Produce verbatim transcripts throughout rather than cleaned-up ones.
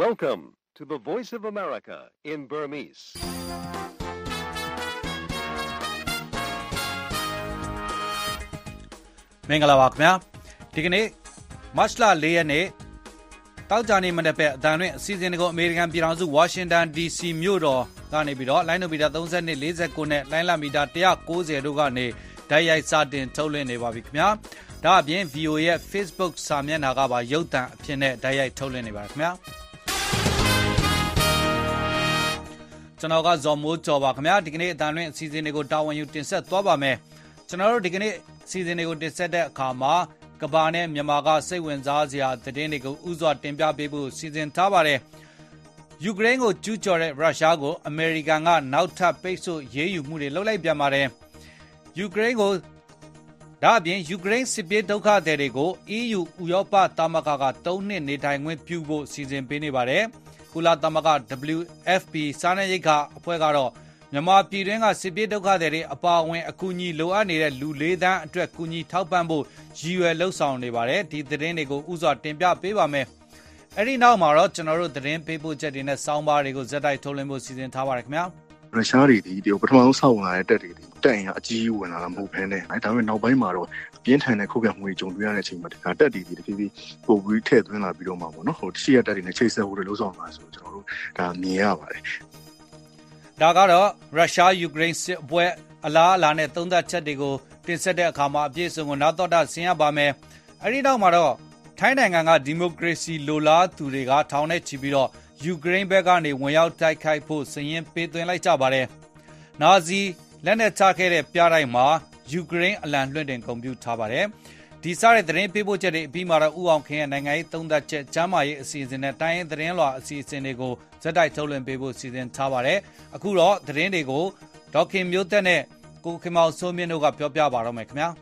Welcome to the Voice of America in Burmese. ။မင်္ဂလာပါခင်ဗျာ။ဒီကနေ့မတ်လ၄ရက်နေ့တောက်ကြနေမနေ့ပဲအတန်တွင်အစီအစဉ်တွေကိုအမေရိကန်ပြည်ထောင်စုဝါရှင်တန် ဒီ စီ မြို့တော်ကနေပြီးတော့လိုင်းနိုမီတာသုံး၂ ၄၉နဲ့လိုင်းလမီတာ၁၉၀တို့ကနေဓာတ်ရိုက်စတင်ထုတ်လွှင့်နေပါပြီခင်ဗျာ။ဒါအပြင် ဗီအိုအေ ရဲ့ Facebook စာမျက်နှာကပါရုပ်သံအဖြစ်နဲ့ဓာတ်ရိုက်ထုတ်လွှင့်နေပါခင်ဗျာ။ကျွန်တော်ကဇော်မိုးကျော်ပါခင်ဗျာဒီကနေ့အတန်တွင်အစီအစဉ်တွေကိုတာဝန်ယူတင်ဆက်သွားပါမယ်ကျွန်တော်တို့ဒီကနေ့အစီအစဉ်တွေကိုတင်ဆက်တဲ့အခါမှာကဘာနဲ့မြန်မာကစိတ်ဝင်စားစရာသတင်းတွေကိုဥစွာတင်ပြပေးဖို့စီစဉ်ထားပါတယ်ယူကရိန်းကိုကျူးကျော်တဲ့ရုရှားကိုအမေရိကန်ကနောက်ထပ်ပိတ်ဆို့ရေးယူမှုတွေလုပ်လိုက်ပြန်ပါတယ်ယူကရိန်းကိုဒါအပြင်ယူကရိန်းစစ်ပြေးဒုက္ခသည်တွေကို အီးယူ ဥရောပသမဂ္ဂကသုံးနှစ်နေထိုင်ခွင့်ပြုဖို့စီစဉ်ပေးနေပါတယ်ကုလသမဂ္ဂ ဒဗလျူ အက်ဖ် ပီ စားနပ်ရိက္ခာအဖွဲ့ကတော့မြန်မာပြည်တွင်းကစစ်ပြေးဒုက္ခသည်တွေအပါအဝင်အကူအညီလိုအပ်နေတဲ့လူလေးသန်းအတွက်ကူညီထောက်ပံ့ဖို့ရည်ရွယ်လှုပ်ဆောင်နေပါတယ်ဒီသတင်းတွေကိုဥစွာတင်ပြပေးပါမယ်အဲ့ဒီနောက်မှာတော့ကျွန်တော်တို့သတင်းပေးပို့ချက်တွေနဲ့စောင်းပါးတွေကိုဇက်တိုက်ထုတ်လွှင့်ဖို့စီစဉ်ထားပါတယ်ခင်ဗျာရုရှားတွေဒီပထမဆုံးစောက်ဝင်လာတဲ့တက်တွေဒီတက်ရင်အကြီးဝင်လာတာမဟုတ်ဘဲနဲ့အဲဒါပေမဲ့နောက်ပိုင်းမှာတော့ပြင်းထန်တဲ့ခုခံမှုတွေကြုံတွေ့ရတဲ့အချိန်မှာဒါတက်တွေဒီတဖြည်းဖြည်းပို့ပြီးထည့်သွင်းလာပြီးတော့မှာပေါ့နော်ဟိုတရှိရတက်တွေနဲ့ချိတ်ဆက်ဖို့တွေလှုပ်ဆောင်လာဆိုကျွန်တော်တို့ဒါမြင်ရပါတယ်ဒါကတော့ရုရှားယူကရိန်းစစ်ပွဲအလားအလာနဲ့သုံးသပ်ချက်တွေကိုတင်ဆက်တဲ့အခါမှာအပြည့်အစုံကိုနောက်တော့ဆင်ရပါမယ်အဲဒီနောက်မှာတော့ထိုင်းနိုင်ငံကဒီမိုကရေစီလိုလားသူတွေကထောင်နဲ့ချီပြီးတော့ယူကရိန်းဘက်ကနေဝင်ရောက်တိုက်ခိုက်ဖို့စည်ရင်ပေးသွင်းလိုက်ကြပါတယ်နာဇီလက်နက်ချခဲ့တဲ့ပြတိုင်းမှာယူကရိန်းအလံလွှင့်တင်ဂုဏ်ပြုထားပါတယ်ဒီစားတဲ့သတင်းပေးပို့ချက်တွေအပြီးမှာတော့ဥအောင်ခင်ရဲ့နိုင်ငံရေးသုံးသပ်ချက်ကျမ်းမာရေးအစီအစဉ်နဲ့တိုင်းရင်းသတင်းလွှာအစီအစဉ်တွေကိုဇက်တိုက်ထုတ်လွှင့်ပေးဖို့စီစဉ်ထားပါတယ်အခုတော့သတင်းတွေကိုဒေါက်ခင်မျိုးသက်နဲ့ကိုခင်မောင်စိုးမြင့်တို့ကပြောပြပါတော့မယ်ခင်ဗျာ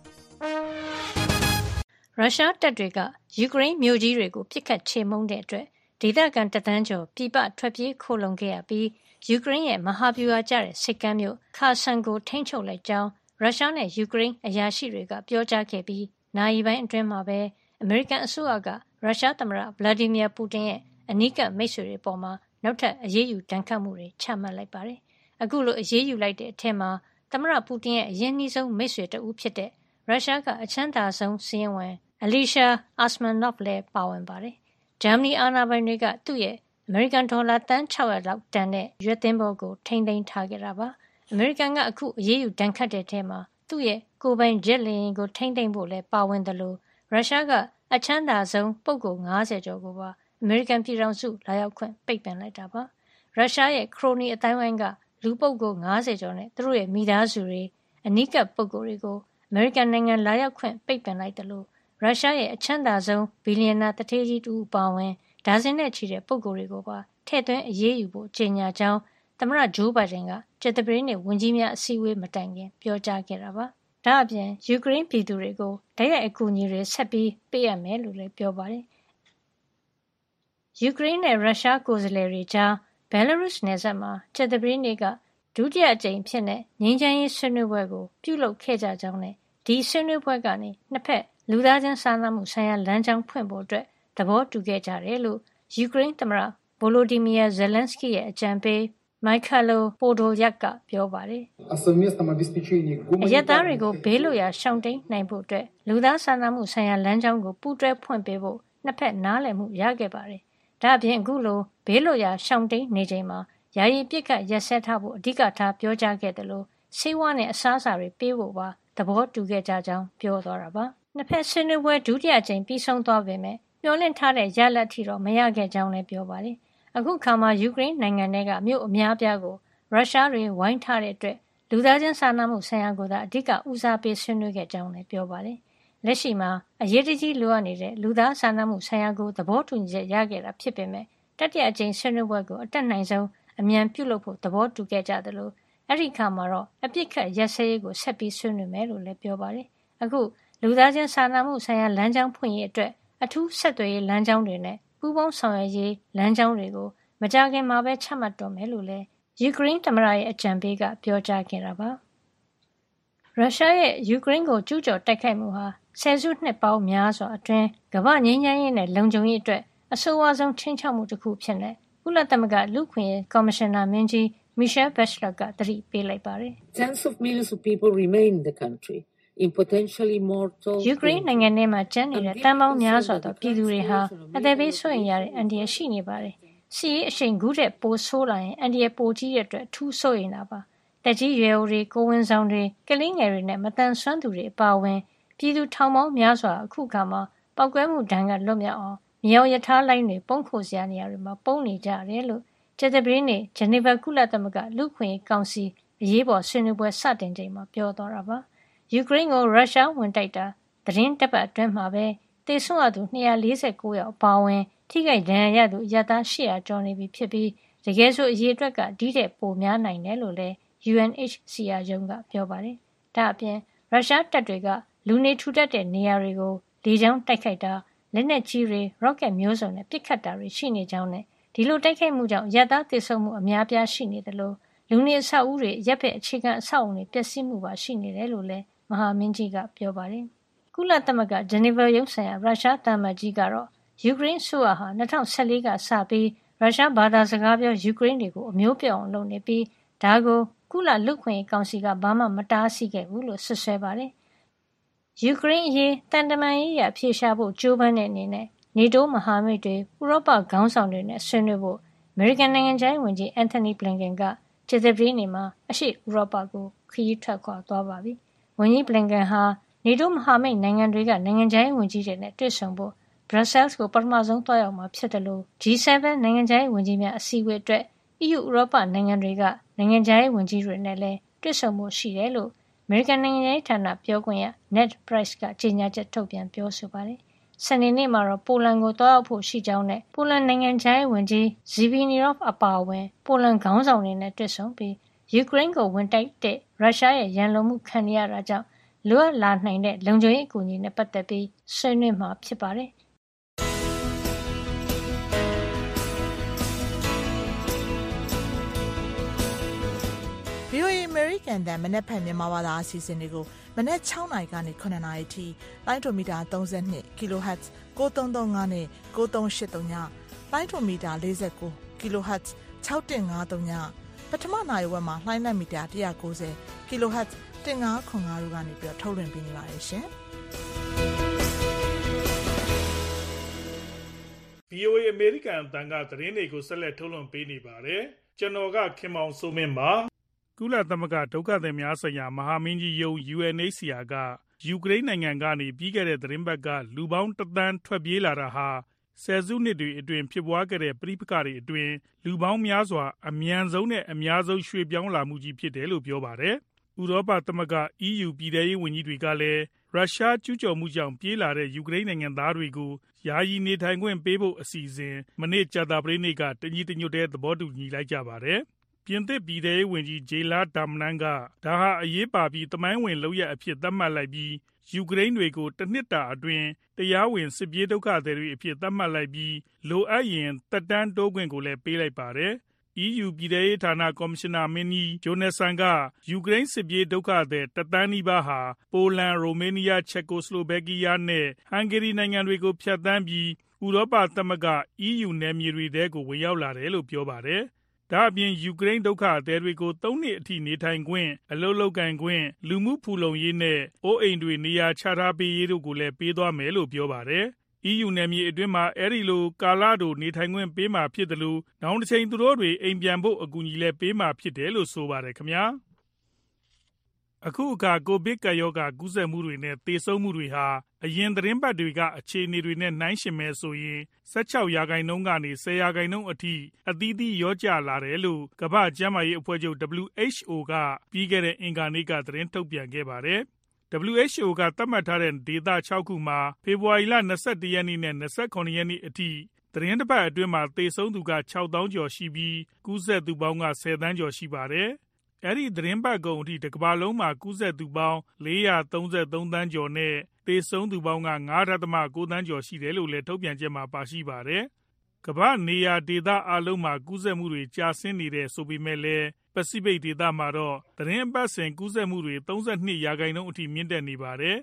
ရုရှားတပ်တွေကယူကရိန်းမြို့ကြီးတွေကိုပစ်ခတ်ချေမှုန်းတဲ့အတွက်ဒေသခံတသန်းကျော်ပြည်ပထွက်ပြေးခိုလုံခဲ့ရပြီးယူကရိန်းရဲ့မဟာဗျူဟာကျတဲ့စစ်ကမ်းမြို့ခါဆန်ကိုထိန်းချုပ်လိုက်ကြောင်းရုရှားနဲ့ယူကရိန်းအရာရှိတွေကပြောကြားခဲ့ပြီးနာရီပိုင်းအတွင်းမှာပဲအမေရိကန်အစိုးရကရုရှားသမ္မတဗလာဒီမီယာပူတင်ရဲ့အနီးကပ်မိတ်ဆွေတွေပေါ်မှာနောက်ထပ်အရေးယူဒဏ်ခတ်မှုတွေချမှတ်လိုက်ပါတယ်။အခုလိုအရေးယူလိုက်တဲ့အထက်မှာသမ္မတပူတင်ရဲ့အရင်နှီးဆုံးမိတ်ဆွေတဦးဖြစ်တဲ့ရုရှားကအချမ်းသာဆုံးစီးရင်ဝင်အလီရှာအာစမန်နော့ဖ်လည်းပါဝင်ပါတယ်။ဂျာမနီအာဏာပိုင်တွေကသူ့ရဲ့အမေရိကန်ဒေါ်လာတန်၆၀၀လောက်တန်တဲ့ရွက်သင်းဘောကိုထိန်းသိမ်းထားခဲ့တာပါ။အမေရိကန်ကအခုအရေးယူဒဏ်ခတ်တဲ့ထဲမှာသူ့ရဲ့ကိုယ်ပိုင်ဂျက်လေယာဉ်ကိုထိန်းသိမ်းဖို့လည်းပါဝင်တယ်လို့ရုရှားကအချမ်းသာဆုံးပုဂ္ဂိုလ်၅၀ကျော်ကိုပါအမေရိကန်ပြည်ထောင်စုလာရောက်ခွင့်ပိတ်ပင်လိုက်တာပါရုရှားရဲ့ခရိုနီအတိုင်းဝိုင်းကလူပုဂ္ဂိုလ်၅၀ကျော်နဲ့သူတို့ရဲ့မိသားစုတွေအနီးကပ်ပုဂ္ဂိုလ်တွေကိုအမေရိကန်နိုင်ငံလာရောက်ခွင့်ပိတ်ပင်လိုက်တယ်လို့ရုရှားရဲ့အချမ်းသာဆုံးဘီလီယံနာတထေးကြီးတူပါဝင်ဒါဇင်နဲ့ချီတဲ့ပုဂ္ဂိုလ်တွေကိုပါထည့်သွင်းအရေးယူဖို့ကြေညာကြောင်းသမ္မတဂျိုးဘိုင်ဒန်ကကျက်တပရင်းနဲ့ဝန်ကြီးများအစည်းအဝေးမတိုင်ခင်ပြောကြားခဲ့တာပါဒါအပြင်ယူကရိန်းပြည်သူတွေကိုဓာတ်ရိုက်အကူအညီတွေဆက်ပြီးပေးရမယ်လို့လည်းပြောပါတယ်ယူကရိန်းနဲ့ရုရှားကိုယ်စားလှယ်တွေကြားဘယ်လာရုစ်နယ်စပ်မှာကျက်တပရင်းတွေကဒုတိယအကြိမ်ဖြစ်တဲ့ငြိမ်းချမ်းရေးဆွေးနွေးပွဲကိုပြုလုပ်ခဲ့ကြကြောင်းနဲ့ဒီဆွေးနွေးပွဲကနေနှစ်ဖက်လူသားချင်းစာနာမှုဆိုင်ရာလမ်းကြောင်းဖွင့်ဖို့အတွက်သဘောတူခဲ့ကြတယ်လို့ယူကရိန်းသမ္မတဗိုလိုဒီမီယာဇယ်လန်စကီရဲ့အကြံပေးမိုက်ခါလိုပိုဒိုယက်ကပြောပါတယ်အရက်သားတွေကိုဘေးလွတ်ရာရှောင်တိန်နိုင်ဖို့အတွက်လူသားစာနာမှုဆိုင်ရာလမ်းကြောင်းကိုပူးတွဲဖွင့်ပေးဖို့နှစ်ဖက်နားလည်မှုရခဲ့ပါတယ်ဒါအပြင်အခုလိုဘေးလွတ်ရာရှောင်တိန်နေချိန်မှာယာယီပစ်ခတ်ရက်စက်ထားဖို့အဓိကထားပြောကြားခဲ့တယ်လို့ဆေးဝါးနဲ့အစားအစာတွေပေးဖို့ပါသဘောတူခဲ့ကြကြောင်းပြောသွားတာပါနှစ်ဖက်ဆွေးနွေးပွဲဒုတိယကြိမ်ပြီးဆုံးသွားပေမဲ့မျှော်လင့်ထားတဲ့ရလဒ်ထီတော့မရခဲ့ကြောင်းလည်းပြောပါတယ်အခုခါမှာယူကရိန်းနိုင်ငံတွေကမြို့အများအပြားကိုရုရှားတွေဝိုင်းထားတဲ့အတွက်လူသားချင်းစာနာမှုဆိုင်ရာကိုသာအဓိကဦးစားပေးဆွေးနွေးခဲ့ကြောင်းလည်းပြောပါတယ်လက်ရှိမှာအရေးတကြီးလိုအပ်နေတဲ့လူသားစာနာမှုဆိုင်ရာကိုသဘောတူညီချက်ရခဲ့တာဖြစ်ပေမဲ့တတိယအကြိမ်ဆွေးနွေးပွဲကိုအတက်နိုင်ဆုံးအမြန်ပြုလုပ်ဖို့သဘောတူခဲ့ကြတယ်လို့အဲ့ဒီခါမှာတော့အပြစ်ခတ်ရက်စဲရေးကိုဆက်ပြီးဆွေးနွေးမယ်လို့လည်းပြောပါတယ်အခုလူသားချင်းစာနာမှုဆိုင်ရာလမ်းကြောင်းဖွင့်ရေးအတွက်အထူးဆက်သွယ်ရေးလမ်းကြောင်းတွေနဲ့ပူးပေါင်းဆောင်ရွက်ရေးလမ်းကြောင်းတွေကိုမကြာခင်မှာပဲချမှတ်တော့မယ်လို့လည်းယူကရိန်းသမ္မတရဲ့အကြံပေးကပြောကြားခဲ့တာပါရုရှားရဲ့ယူကရိန်းကိုကျူးကျော်တိုက်ခိုက်မှုဟာဆယ်စုနှစ်ပေါင်းများစွာအတွင်းကမ္ဘာငြိမ်းချမ်းရေးနဲ့လုံခြုံရေးအတွက်အဆိုးဝါးဆုံးချင်းချောက်မှုတစ်ခုဖြစ်နေကုလသမဂ္ဂလူ့ခွင့်ရေးကော်မရှင်နာမင်းကြီး Michelle Bachelet ကသတိပေးလိုက်ပါတယ် Tens of millions of people remain in the country in potentially mortal ယူကရိန်းနိုင်ငံထဲမှာကျန်းနေတဲ့တန်ပေါင်းများစွာသောပြည်သူတွေဟာအသက်ဘေးဆိုရင်ရတဲ့အန္တရာယ်ရှိနေပါတယ်စီးရေးအရှိန်ကူးတဲ့ပိုဆိုးလာရင်အန္တရာယ်ပိုကြီးတဲ့အတွက်ထူးဆိုရင်တာပါတက်ကြီးရွယ်အိုတွေကိုဝန်ဆောင်တွေကလေးငယ်တွေနဲ့မတန်ဆွမ်းသူတွေအပါအဝင်ပြည်သူထောင်ပေါင်းများစွာအခုခါမှာပောက်ကွဲမှုဒဏ်ကလွတ်မြောက်အောင်မြေအောင်ရထားလိုင်းတွေပုံခိုစရာနေရာတွေမှာပုံနေကြရတယ်လို့ကျက်သပရင်းနေဂျနီဗာကုလသမဂ္ဂလူ့ခွင့်ရေးကောင်စီအရေးပေါ်ဆွေးနွေးပွဲစတင်ချိန်မှာပြောသွားတာပါယူကရိန်းကိုရုရှားဝင်တိုက်တာသတင်းတပ်ပတ်အတွင်းမှာပဲတေဆုံးရသူtwo hundred forty-nineယောက်အပါအဝင်ထိခိုက်ဒဏ်ရာရသူအရပ်သားeight hundredကျော်နေပြီဖြစ်ပြီးတကယ်ဆိုအရေးအတွက်ကဒီတဲ့ပိုများနိုင်တယ်လို့လည်း U N H C R ရုံးကပြောပါတယ်။ဒါအပြင်ရုရှားတပ်တွေကလူနေထူထပ်တဲ့နေရာတွေကိုလေကြောင်းတိုက်ခိုက်တာလက်နက်ကြီးတွေ rocket မျိုးစုံနဲ့ပစ်ခတ်တာတွေရှိနေကြောင်းနဲ့ဒီလိုတိုက်ခိုက်မှုကြောင့်ရပ်သားသေဆုံးမှုအများပြားရှိနေတယ်လို့လူနေအဆောက်အဦတွေရပ်ဖက်အခြေခံအဆောက်အဦတွေပျက်စီးမှုပါရှိနေတယ်လို့လည်းမဟာမင်းကြီးကပြောပါတယ်။ကုလသမဂ္ဂဂျနီဗာရုံးဆိုင်ရာရုရှားတမန်ကြီးကတော့ယူကရိန်းဆိုဟာtwenty fourteenကစပြီးရုရှားဘာသာစကားပြောယူကရိန်းတွေကိုအမျိုးပြောင်းအောင်လုပ်နေပြီးဒါကိုကုလလူ့ခွင့်ရေးကောင်စီကဘာမှမတားဆီးခဲ့ဘူးလို့ဆွဆွဲပါတယ်။ယူကရိန်းအရေးတန်တမန်ရေးရဖြေရှားဖို့ကြိုးပမ်းတဲ့အနေနဲ့နေတိုးမဟာမိတ်တွေဥရောပခေါင်းဆောင်တွေနဲ့ဆွေးနွေးဖို့အမေရိကန်နိုင်ငံခြားရေးဝန်ကြီးအန်ထိုနီဘလင်ကန်ကကျသပတေးနေ့မှာအရှေ့ဥရောပကိုခရီးထွက်ခွာသွားပါပြီ။ဝန်ကြီးဘလင်ကန်ဟာနေတိုးမဟာမိတ်နိုင်ငံတွေကနိုင်ငံခြားရေးဝန်ကြီးတွေနဲ့တွေ့ဆုံဖို့ဘရပ်ဆဲလ်ကိုပထမဆုံးသွားရောက်မှာဖြစ်တယ်လို့ G seven နိုင်ငံခြားရေးဝန်ကြီးများအစည်းအဝေးအတွက် E U ဥရောပနိုင်ငံတွေကနိုင်ငံခြားရေးဝန်ကြီးတွေနဲ့လည်းတွေ့ဆုံမှုရှိတယ်လို့အမေရိကန်နိုင်ငံရေးဌာနပြောခွင့်ရ Ned Price ကကြေညာချက်ထုတ်ပြန်ပြောဆိုပါတယ်။စနေနေ့မှာတော့ပိုလန်ကိုသွားရောက်ဖို့ရှိကြောင်းနဲ့ပိုလန်နိုင်ငံခြားရေးဝန်ကြီး Zbigniew အပါအဝင်ပိုလန်ခေါင်းဆောင်တွေနဲ့တွေ့ဆုံပြီးယူကရိန်းကိုဝင်တိုက်တဲ့ရုရှားရဲ့ရန်လိုမှုခံရတာကြောင့်လိုအပ်လာနိုင်တဲ့လုံခြုံရေးအကူအညီနဲ့ပတ်သက်ပြီးဆွေးနွေးမှာဖြစ်ပါတယ်။ V O A American တန်မနက်ဖြန်မြန်မာဘာသာအစီအစဉ်တွေကိုမနက်sixနာရီကနေsevenနာရီထိလိုင်းဒိုမီတာthirty-two ကီလိုဟတ်ဇ်nine three three fiveနဲ့nine three eight threeလိုင်းဒိုမီတာforty-nineကီလိုဟတ်ဇ်six one five threeပထမနိုင်ဝက်မှာလှိုင်းလက်မီတာone ninetyကီလိုဟတ်ဇ်fifteen fiftyတို့ကနေပြီးထုတ်လွှင့်ပေးနေပါတယ်ရှင်။ V O A American အသံကသတင်းတွေကိုဆက်လက်ထုတ်လွှင့်ပေးနေပါတယ်။ကျွန်တော်ကခင်မောင်စိုးမင်းပါ။ကုလသမဂ္ဂဒုက္ခသည်များဆိုင်ရာမဟာမင်းကြီးရုံး U N H C R ကယူကရိန်းနိုင်ငံကနေပြီးခဲ့တဲ့သတင်းပတ်ကလူပေါင်းတစ်သန်းထွက်ပြေးလာတာဟာဆယ်စုနှစ်တွေအတွင်းဖြစ်ပွားခဲ့တဲ့ပဋိပက္ခတွေအတွင်းလူပေါင်းများစွာအမြန်ဆုံးနဲ့အများဆုံးရွှေ့ပြောင်းလာမှုကြီးဖြစ်တယ်လို့ပြောပါတယ်။ဥရောပသမဂ္ဂ E U ပြည်ထောင်ရေးဝန်ကြီးတွေကလည်းရုရှားကျူးကျော်မှုကြောင့်ပြေးလာတဲ့ယူကရိန်းနိုင်ငံသားတွေကိုယာယီနေထိုင်ခွင့်ပေးဖို့အစီအစဉ်မနေ့ကြာသပတေးနေ့ကတညီတညွတ်တည်းသဘောတူညီလိုက်ကြပါတယ်။ပြင်သစ်ပြည်ထောင်ရေးဝန်ကြီးဂျေလာဒါမနန်ကဒါဟာအရေးပါပြီးသမိုင်းဝင်လုပ်ရအဖြစ်သတ်မှတ်လိုက်ပြီးယူကရိန်းတွေကိုတစ်နှစ်တာအတွင်းတရားဝင်စစ်ပြေးဒုက္ခသည်တွေအဖြစ်သတ်မှတ်လိုက်ပြီးလိုအပ်ရင်သက်တမ်းတိုးခွင့်ကိုလည်းပေးလိုက်ပါတယ်။ E U ပြည်ထောင်ရေးဌာနကော်မရှင်နာမင်းကြီးဂျိုနဆန်ကယူကရိန်းစစ်ပြေးဒုက္ခသည်တစ်သန်းနီးပါးဟာပိုလန်၊ရိုမေးနီးယား၊ချက်ကိုစလိုဗက်ကီးယားနဲ့ဟန်ဂေရီနိုင်ငံတွေကိုဖြတ်သန်းပြီးဥရောပသမဂ္ဂ E U နယ်မြေတွေထဲကိုဝင်ရောက်လာတယ်လို့ပြောပါတယ်။ဒါ့အပြင်ယူကရိန်းဒုက္ခသည်တွေကိုသုံးနှစ်အထိနေထိုင်ခွင့်အလုပ်လုပ်ကိုင်ခွင့်လူမှုဖူလုံရေးနဲ့အိုးအိမ်တွေနေရာချထားပေးရေးတို့ကိုလည်းပေးသွားမယ်လို့ပြောပါတယ်။ E U နယ်မြေအတွင်းမှာအဲဒီလိုကာလတိုနေထိုင်ခွင့်ပေးမှာဖြစ်တယ်လို့နောင်တစ်ချိန်သူတို့တွေအိမ်ပြန်ဖို့အကူအညီလည်းပေးမှာဖြစ်တယ်လို့ဆိုပါတယ်ခင်ဗျာ။အခုအခါကိုဗစ်ကပ်ရောဂါကူးစက်မှုတွေနဲ့သေဆုံးမှုတွေဟာအရင်သတင်းပတ်တွေကအခြေအနေတွေနဲ့နှိုင်းယှဉ်မယ်ဆိုရင်sixteenရာခိုင်နှုန်းကနေtenရာခိုင်နှုန်းအထိအသီးသီးလျော့ကျလာတယ်လို့ကမ္ဘာ့ကျန်းမာရေးအဖွဲ့ချုပ် W H O ကပြီးခဲ့တဲ့အင်္ဂါနေ့ကသတင်းထုတ်ပြန်ခဲ့ပါတယ်။ W H O ကသတ်မှတ်ထားတဲ့ဒေသsixခုမှာဖေဖော်ဝါရီလtwenty-oneရက်နေ့နဲ့twenty-sevenရက်နေ့အထိသတင်းတစ်ပတ်အတွင်းမှာသေဆုံးသူကsix thousandကျော်ရှိပြီးကူးစက်သူပေါင်းကtenသန်းကျော်ရှိပါတယ်။အဲဒီသတင်းပတ်ကုန်အထိတစ်ကမ္ဘာလုံးမှာကူးစက်သူပေါင်းfour hundred thirty-threeသန်းကျော်နဲ့သေဆုံးသူပေါင်းကfive point nineသန်းကျော်ရှိတယ်လို့လည်းထုတ်ပြန်ချက်မှာပါရှိပါတယ်။ကမ္ဘာ့နေရာဒေသအားလုံးမှာကူးစက်မှုတွေကျဆင်းနေတယ်ဆိုပေမဲ့လည်းပစိဖိတ်ဒေသမှာတော့သတင်းအပတ်စဉ်ကူးစက်မှုတွေthirty-twoရာခိုင်နှုန်းအထိမြင့်တက်နေပါတယ်။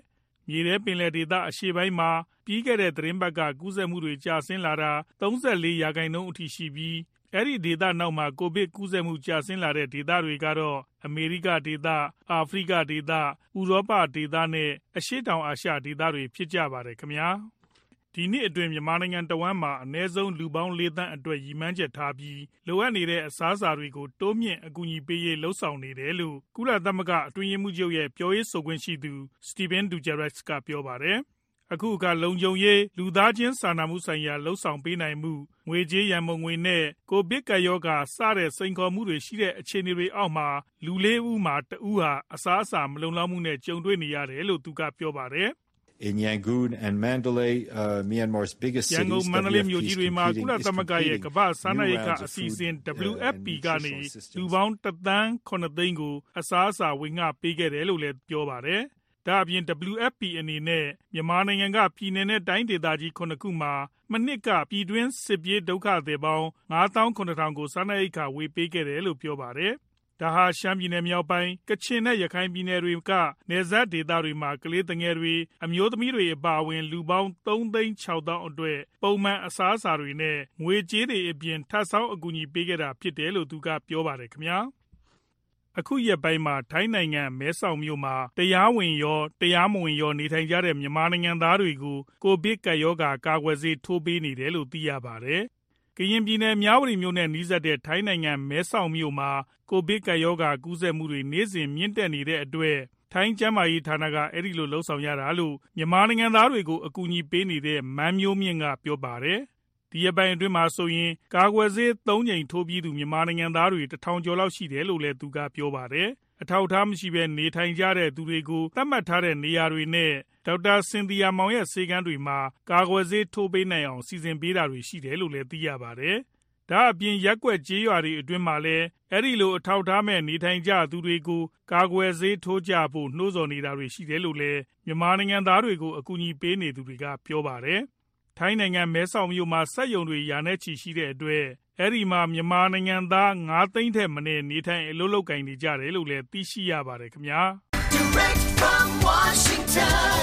မြေထဲပင်လယ်ဒေသအရှေ့ပိုင်းမှာပြီးခဲ့တဲ့သတင်းပတ်ကကူးစက်မှုတွေကျဆင်းလာတာသုံး၄ရာခိုင်နှုန်းအထိရှိပြီးအဲ့ဒီဒေသနောက်မှာကိုဗစ်ကူးစက်မှုကျဆင်းလာတဲ့ဒေသတွေကတော့အမေရိကဒေသ၊အာဖရိကဒေသ၊ဥရောပဒေသနဲ့အရှေ့တောင်အာရှဒေသတွေဖြစ်ကြပါတယ်ခင်ဗျာဒီနှစ်အတွင်းမြန်မာနိုင်ငံတဝန်းမှာအနည်းဆုံးလူပေါင်း၄သန်းအတွက်ရည်မှန်းချက်ထားပြီးလိုအပ်နေတဲ့အစားအစာတွေကိုတိုးမြင့်အကူအညီပေးရေးလှုံ့ဆော်နေတယ်လို့ကုလသမဂ္ဂအတွင်းရေးမှူးချုပ်ရဲ့ပြောရေးဆိုခွင့်ရှိသူစတီဗင်ဒူဂျရက်စ်ကပြောပါတယ်အခုကလုံခြုံရေးလူသားချင်းစာနာမှုဆိုင်ရာလှုံ့ဆော်ပေးနိုင်မှုငွေကြေးရန်ပုံငွေနဲ့ကိုဗစ်ကပ်ရောဂါစတဲ့စိန်ခေါ်မှုတွေရှိတဲ့အခြေအနေတွေအောက်မှာလူလေးဦးမှာတဦးဟာအစားအစာမလုံလောက်မှုနဲ့ကြုံတွေ့နေရတယ်လို့သူကပြောပါတယ် In Yangon and Mandalay, uh, Myanmar's biggest cities, Yangon, Mandalay မြို့ကြီးတွေမှာကုလသမဂ္ဂရဲ့ကမ္ဘာ့စားနပ်ရိက္ခာအစီအစဉ် W F P ကနေလူပေါင်းတစ်သန်းခုနှစ်သိန်းကိုအစားအစာဝေငှပေးခဲ့တယ်လို့လည်းပြောပါတယ်။ဒါအပြင် W F P အနေနဲ့မြန်မာနိုင်ငံကပြည်내နဲ့တိုင်းဒေသကြီးခုနှစ်ခုမှာမနှစ်ကပြည်တွင်းစစ်ပြေးဒုက္ခသည်ပေါင်းငါးသောင်းခုနှစ်ထောင်ကိုစားနပ်ရိက္ခာဝေပေးခဲ့တယ်လို့ပြောပါတယ်။ဒါဟာရှမ်းပြည်နယ်မြောက်ပိုင်းကချင်နဲ့ရခိုင်ပြည်နယ်တွေကနယ်စပ်ဒေသတွေမှာကလေးငယ်တွေအမျိုးသမီးတွေအပါအဝင်လူပေါင်းသုံးသိန်းခြောက်သောင်းအတွက်ပုံမှန်အစားအစာတွေနဲ့ငွေကြေးတွေအပြင်ထပ်ဆောင်းအကူအညီပေးခဲ့တာဖြစ်တယ်လို့သူကပြောပါတယ်ခင်ဗျာအခုရက်ပိုင်းမှာထိုင်းနိုင်ငံမဲဆောက်မြို့မှာတရားဝင်ရောတရားမဝင်ရောနေထိုင်ကြတဲ့မြန်မာနိုင်ငံသားတွေကိုကိုဗစ်ကပ်ရောဂါကာကွယ်ဆေးထိုးပေးနေတယ်လို့သိရပါတယ်ကရင်ပြည်နယ်မြဝတီမြို့နဲ့နီးစပ်တဲ့ထိုင်းနိုင်ငံမဲဆောက်မြို့မှာကိုဗစ်ကပ်ရောဂါကူးစက်မှုတွေနေ့စဉ်မြင့်တက်နေတဲ့အတွက်ထိုင်းကျန်းမာရေးဌာနကအဲ့ဒီလိုလှုံ့ဆော်ရတာလို့မြန်မာနိုင်ငံသားတွေကိုအကူအညီပေးနေတဲ့မန်းမျိုးမြင့်ကပြောပါတယ်ဒီရက်ပိုင်းအတွင်းမှာဆိုရင်ကာကွယ်ဆေးသုံးကြိမ်ထိုးပြီးသူမြန်မာနိုင်ငံသားတွေတစ်ထောင်ကျော်လောက်ရှိတယ်လို့လည်းသူကပြောပါတယ်အထောက်အထားမရှိဘဲနေထိုင်ကြတဲ့သူတွေကိုသတ်မှတ်ထားတဲ့နေရာတွေနဲ့ဒေါက်တာစင်သီယာမောင်ရဲ့ဆေးကမ်းတွေမှာကာကွယ်ဆေးထိုးပေးနိုင်အောင်စီစဉ်ပေးတာတွေရှိတယ်လို့လည်းသိရပါတယ်။ဒါအပြင်ရက်ွက်ကြေးရွာတွေအတွင်းမှာလည်းအဲ့ဒီလိုအထောက်အထားမဲ့နေထိုင်ကြသူတွေကိုကာကွယ်ဆေးထိုးကြဖို့နှိုးဆော်နေတာတွေရှိတယ်လို့လည်းမြန်မာနိုင်ငံသားတွေကိုအကူအညီပေးနေသူတွေကပြောပါတယ်။ထိုင်းနိုင်ငံမဲဆောက်မြို့မှာစက်ရုံတွေရာနဲ့ချီရှိတဲ့အတွက်အဲ့ဒီမှာမြန်မာနိုင်ငံသားငါးသိန်းထက်မနည်းနေထိုင်အလုပ်လုပ်ကိုင်နေကြတယ်လို့လည်းသိရှိရပါတယ်ခင်ဗျာ Direct from Washington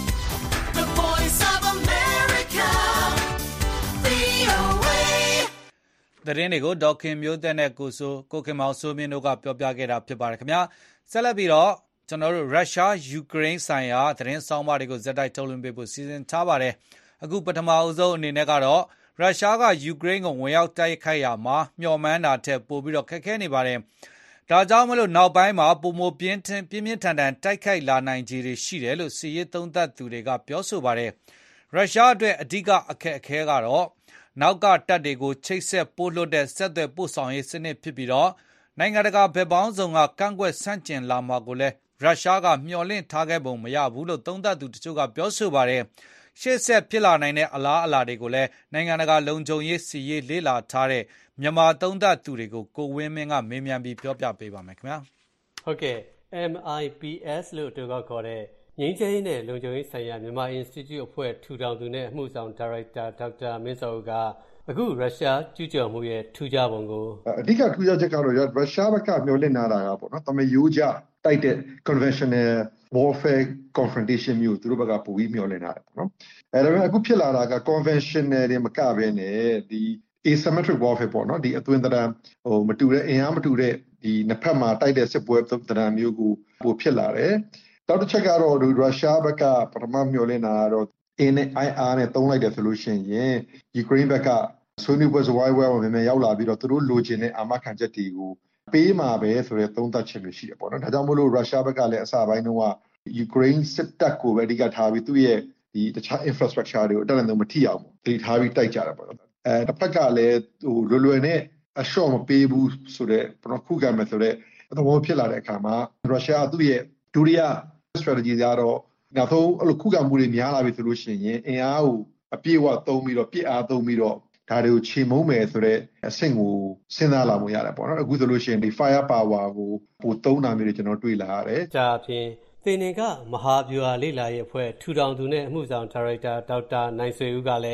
The Voice of America V O A သတင်းတွေကိုဒေါက်ခင်မျိုးသက်နဲ့ကိုဆိုကိုခင်မောင်စိုးမင်းတို့ကပြောပြခဲ့တာဖြစ်ပါတယ်ခင်ဗျာဆက်လက်ပြီးတော့ကျွန်တော်တို့ရုရှားယူကရိန်းဆိုင်ရာသတင်းဆောင်မတွေကိုဇက်တိုက်ထုတ်လွှင့်ပေးဖို့စီစဉ်ထားပါတယ်အခုပထမအဆုံးအနေနဲ့ကတော့ရုရှားကယူကရိန်းကိုဝင်ရောက်တိုက်ခိုက်ရာမှာမျှော်မှန်းတာထက်ပိုပြီးတော့ခက်ခဲနေပါတယ်။ဒါကြောင့်မလို့နောက်ပိုင်းမှာပုံမပြင်းထန်ပြင်းပြင်းထန်ထန်တိုက်ခိုက်လာနိုင်ခြေရှိတယ်လို့စီရေးသုံးသပ်သူတွေကပြောဆိုပါတယ်။ရုရှားအတွက်အဓိကအခက်အခဲကတော့နောက်ကတပ်တွေကိုချိတ်ဆက်ပို့လွှတ်တဲ့ဆက်သွယ်ပို့ဆောင်ရေးစနစ်ဖြစ်ပြီးတော့နိုင်ငံတကာဗက်ပေါင်းစုံကကန့်ကွက်ဆန့်ကျင်လာမှာကိုလည်းရုရှားကမျှော်လင့်ထားခဲ့ပုံမရဘူးလို့သုံးသပ်သူတချို့ကပြောဆိုပါတယ်။ရှေ့ဆက်ဖြစ်လာနိုင်တဲ့အလားအလာတွေကိုလည်းနိုင်ငံတကာလုံခြုံရေးစီရေးလေ့လာထားတဲ့မြန်မာသုံးသပ်သူတွေကိုကိုဝင်းမင်းကမေးမြန်းပြီးပြောပြပေးပါမယ်ခင်ဗျာဟုတ်ကဲ့ M I P S လို့တူကောခေါ်တဲ့ငြိမ်းချမ်းရေးနဲ့လုံခြုံရေးဆိုင်ရာမြန်မာ Institute အဖွဲ့ထူထောင်သူနဲ့အမှုဆောင်ဒါရိုက်တာဒေါက်တာမင်းစောကအခုရုရှားကျူးကျော်မှုရဲ့ထူးခြားပုံကိုအဓိကထူးခြားချက်ကတော့ရုရှားဘက်ကမျှော်လင့်နေတာကပေါ့နော်တမယိုးကြတိုက်တဲ့ conventional warfare confrontation မျိုးသူတို့ဘက်ကပိုပြီးမျှော်လင့်နေတာပေါ့နော်အဲဒါပေမဲ့အခုဖြစ်လာတာက conventional တွေမကဘဲနဲ့ဒီ asymmetric warfare ပေါ့နော်ဒီအသွင်သဏ္ဍာန်ဟိုမတူတဲ့အင်အားမတူတဲ့ဒီနှစ်ဖက်မှာတိုက်တဲ့စစ်ပွဲသဏ္ဍာန်မျိုးကိုပိုဖြစ်လာတယ်နောက်တစ်ချက်ကတော့ရုရှားဘက်ကပထမမျှော်လင့်တာကတော့ အင်နဲ့ အိုင် အာร์ နဲ့သုံးလိုက်တယ်ဆိုလို့ရှိရင်ယူကရိန်းဘက်ကဆွေးနွေးပွဲစဝိုင်းဝဲမှာမြန်ရောက်လာပြီးတော့သူတို့လိုချင်တဲ့အာမခံချက်တွေကိုပေးမှာပဲဆိုတဲ့သုံးသပ်ချက်မျိုးရှိတယ်ပေါ့နော်ဒါကြောင့်မို့လို့ရုရှားဘက်ကလည်းအစပိုင်းတုန်းကယူကရိန်းစစ်တပ်ကိုပဲအဓိကထားပြီးသူ့ရဲ့ဒီတခြား infrastructure တွေကိုအတက်အကျမထိအောင်ပေါ့ဒီထားပြီးတိုက်ကြတာပေါ့နော်အဲတစ်ဖက်ကလည်းဟိုလွယ်လွယ်နဲ့အလျှော့မပေးဘူးဆိုတဲ့ပေါ့နော်ခုခံမယ်ဆိုတဲ့သဘောဖြစ်လာတဲ့အခါမှာရုရှားသူ့ရဲ့ဒုတိယ strategy ကတော့နောက်ဆုံးအဲ့လိုခုခံမှုတွေများလာပြီဆိုလို့ရှိရင်အင်အားကိုအပြည့်အဝသုံးပြီးတော့ပြစ်အားသုံးပြီးတော့ဒါတွေကိုချေမှုန်းမယ်ဆိုတဲ့အဆင့်ကိုစဉ်းစားလာမှုရတယ်ပေါ့နော်အခုဆိုလို့ရှိရင်ဒီ fire power ကိုပိုသုံးတာမျိုးတွေကျွန်တော်တွေ့လာရတယ်။ဒါအပြင်သေနင်ကမဟာဗျူဟာလေ့လာရေးအဖွဲ့ထူထောင်သူနဲ့အမှုဆောင်ဒါရိုက်တာဒေါက်တာနိုင်ဆွေဦးကလည်း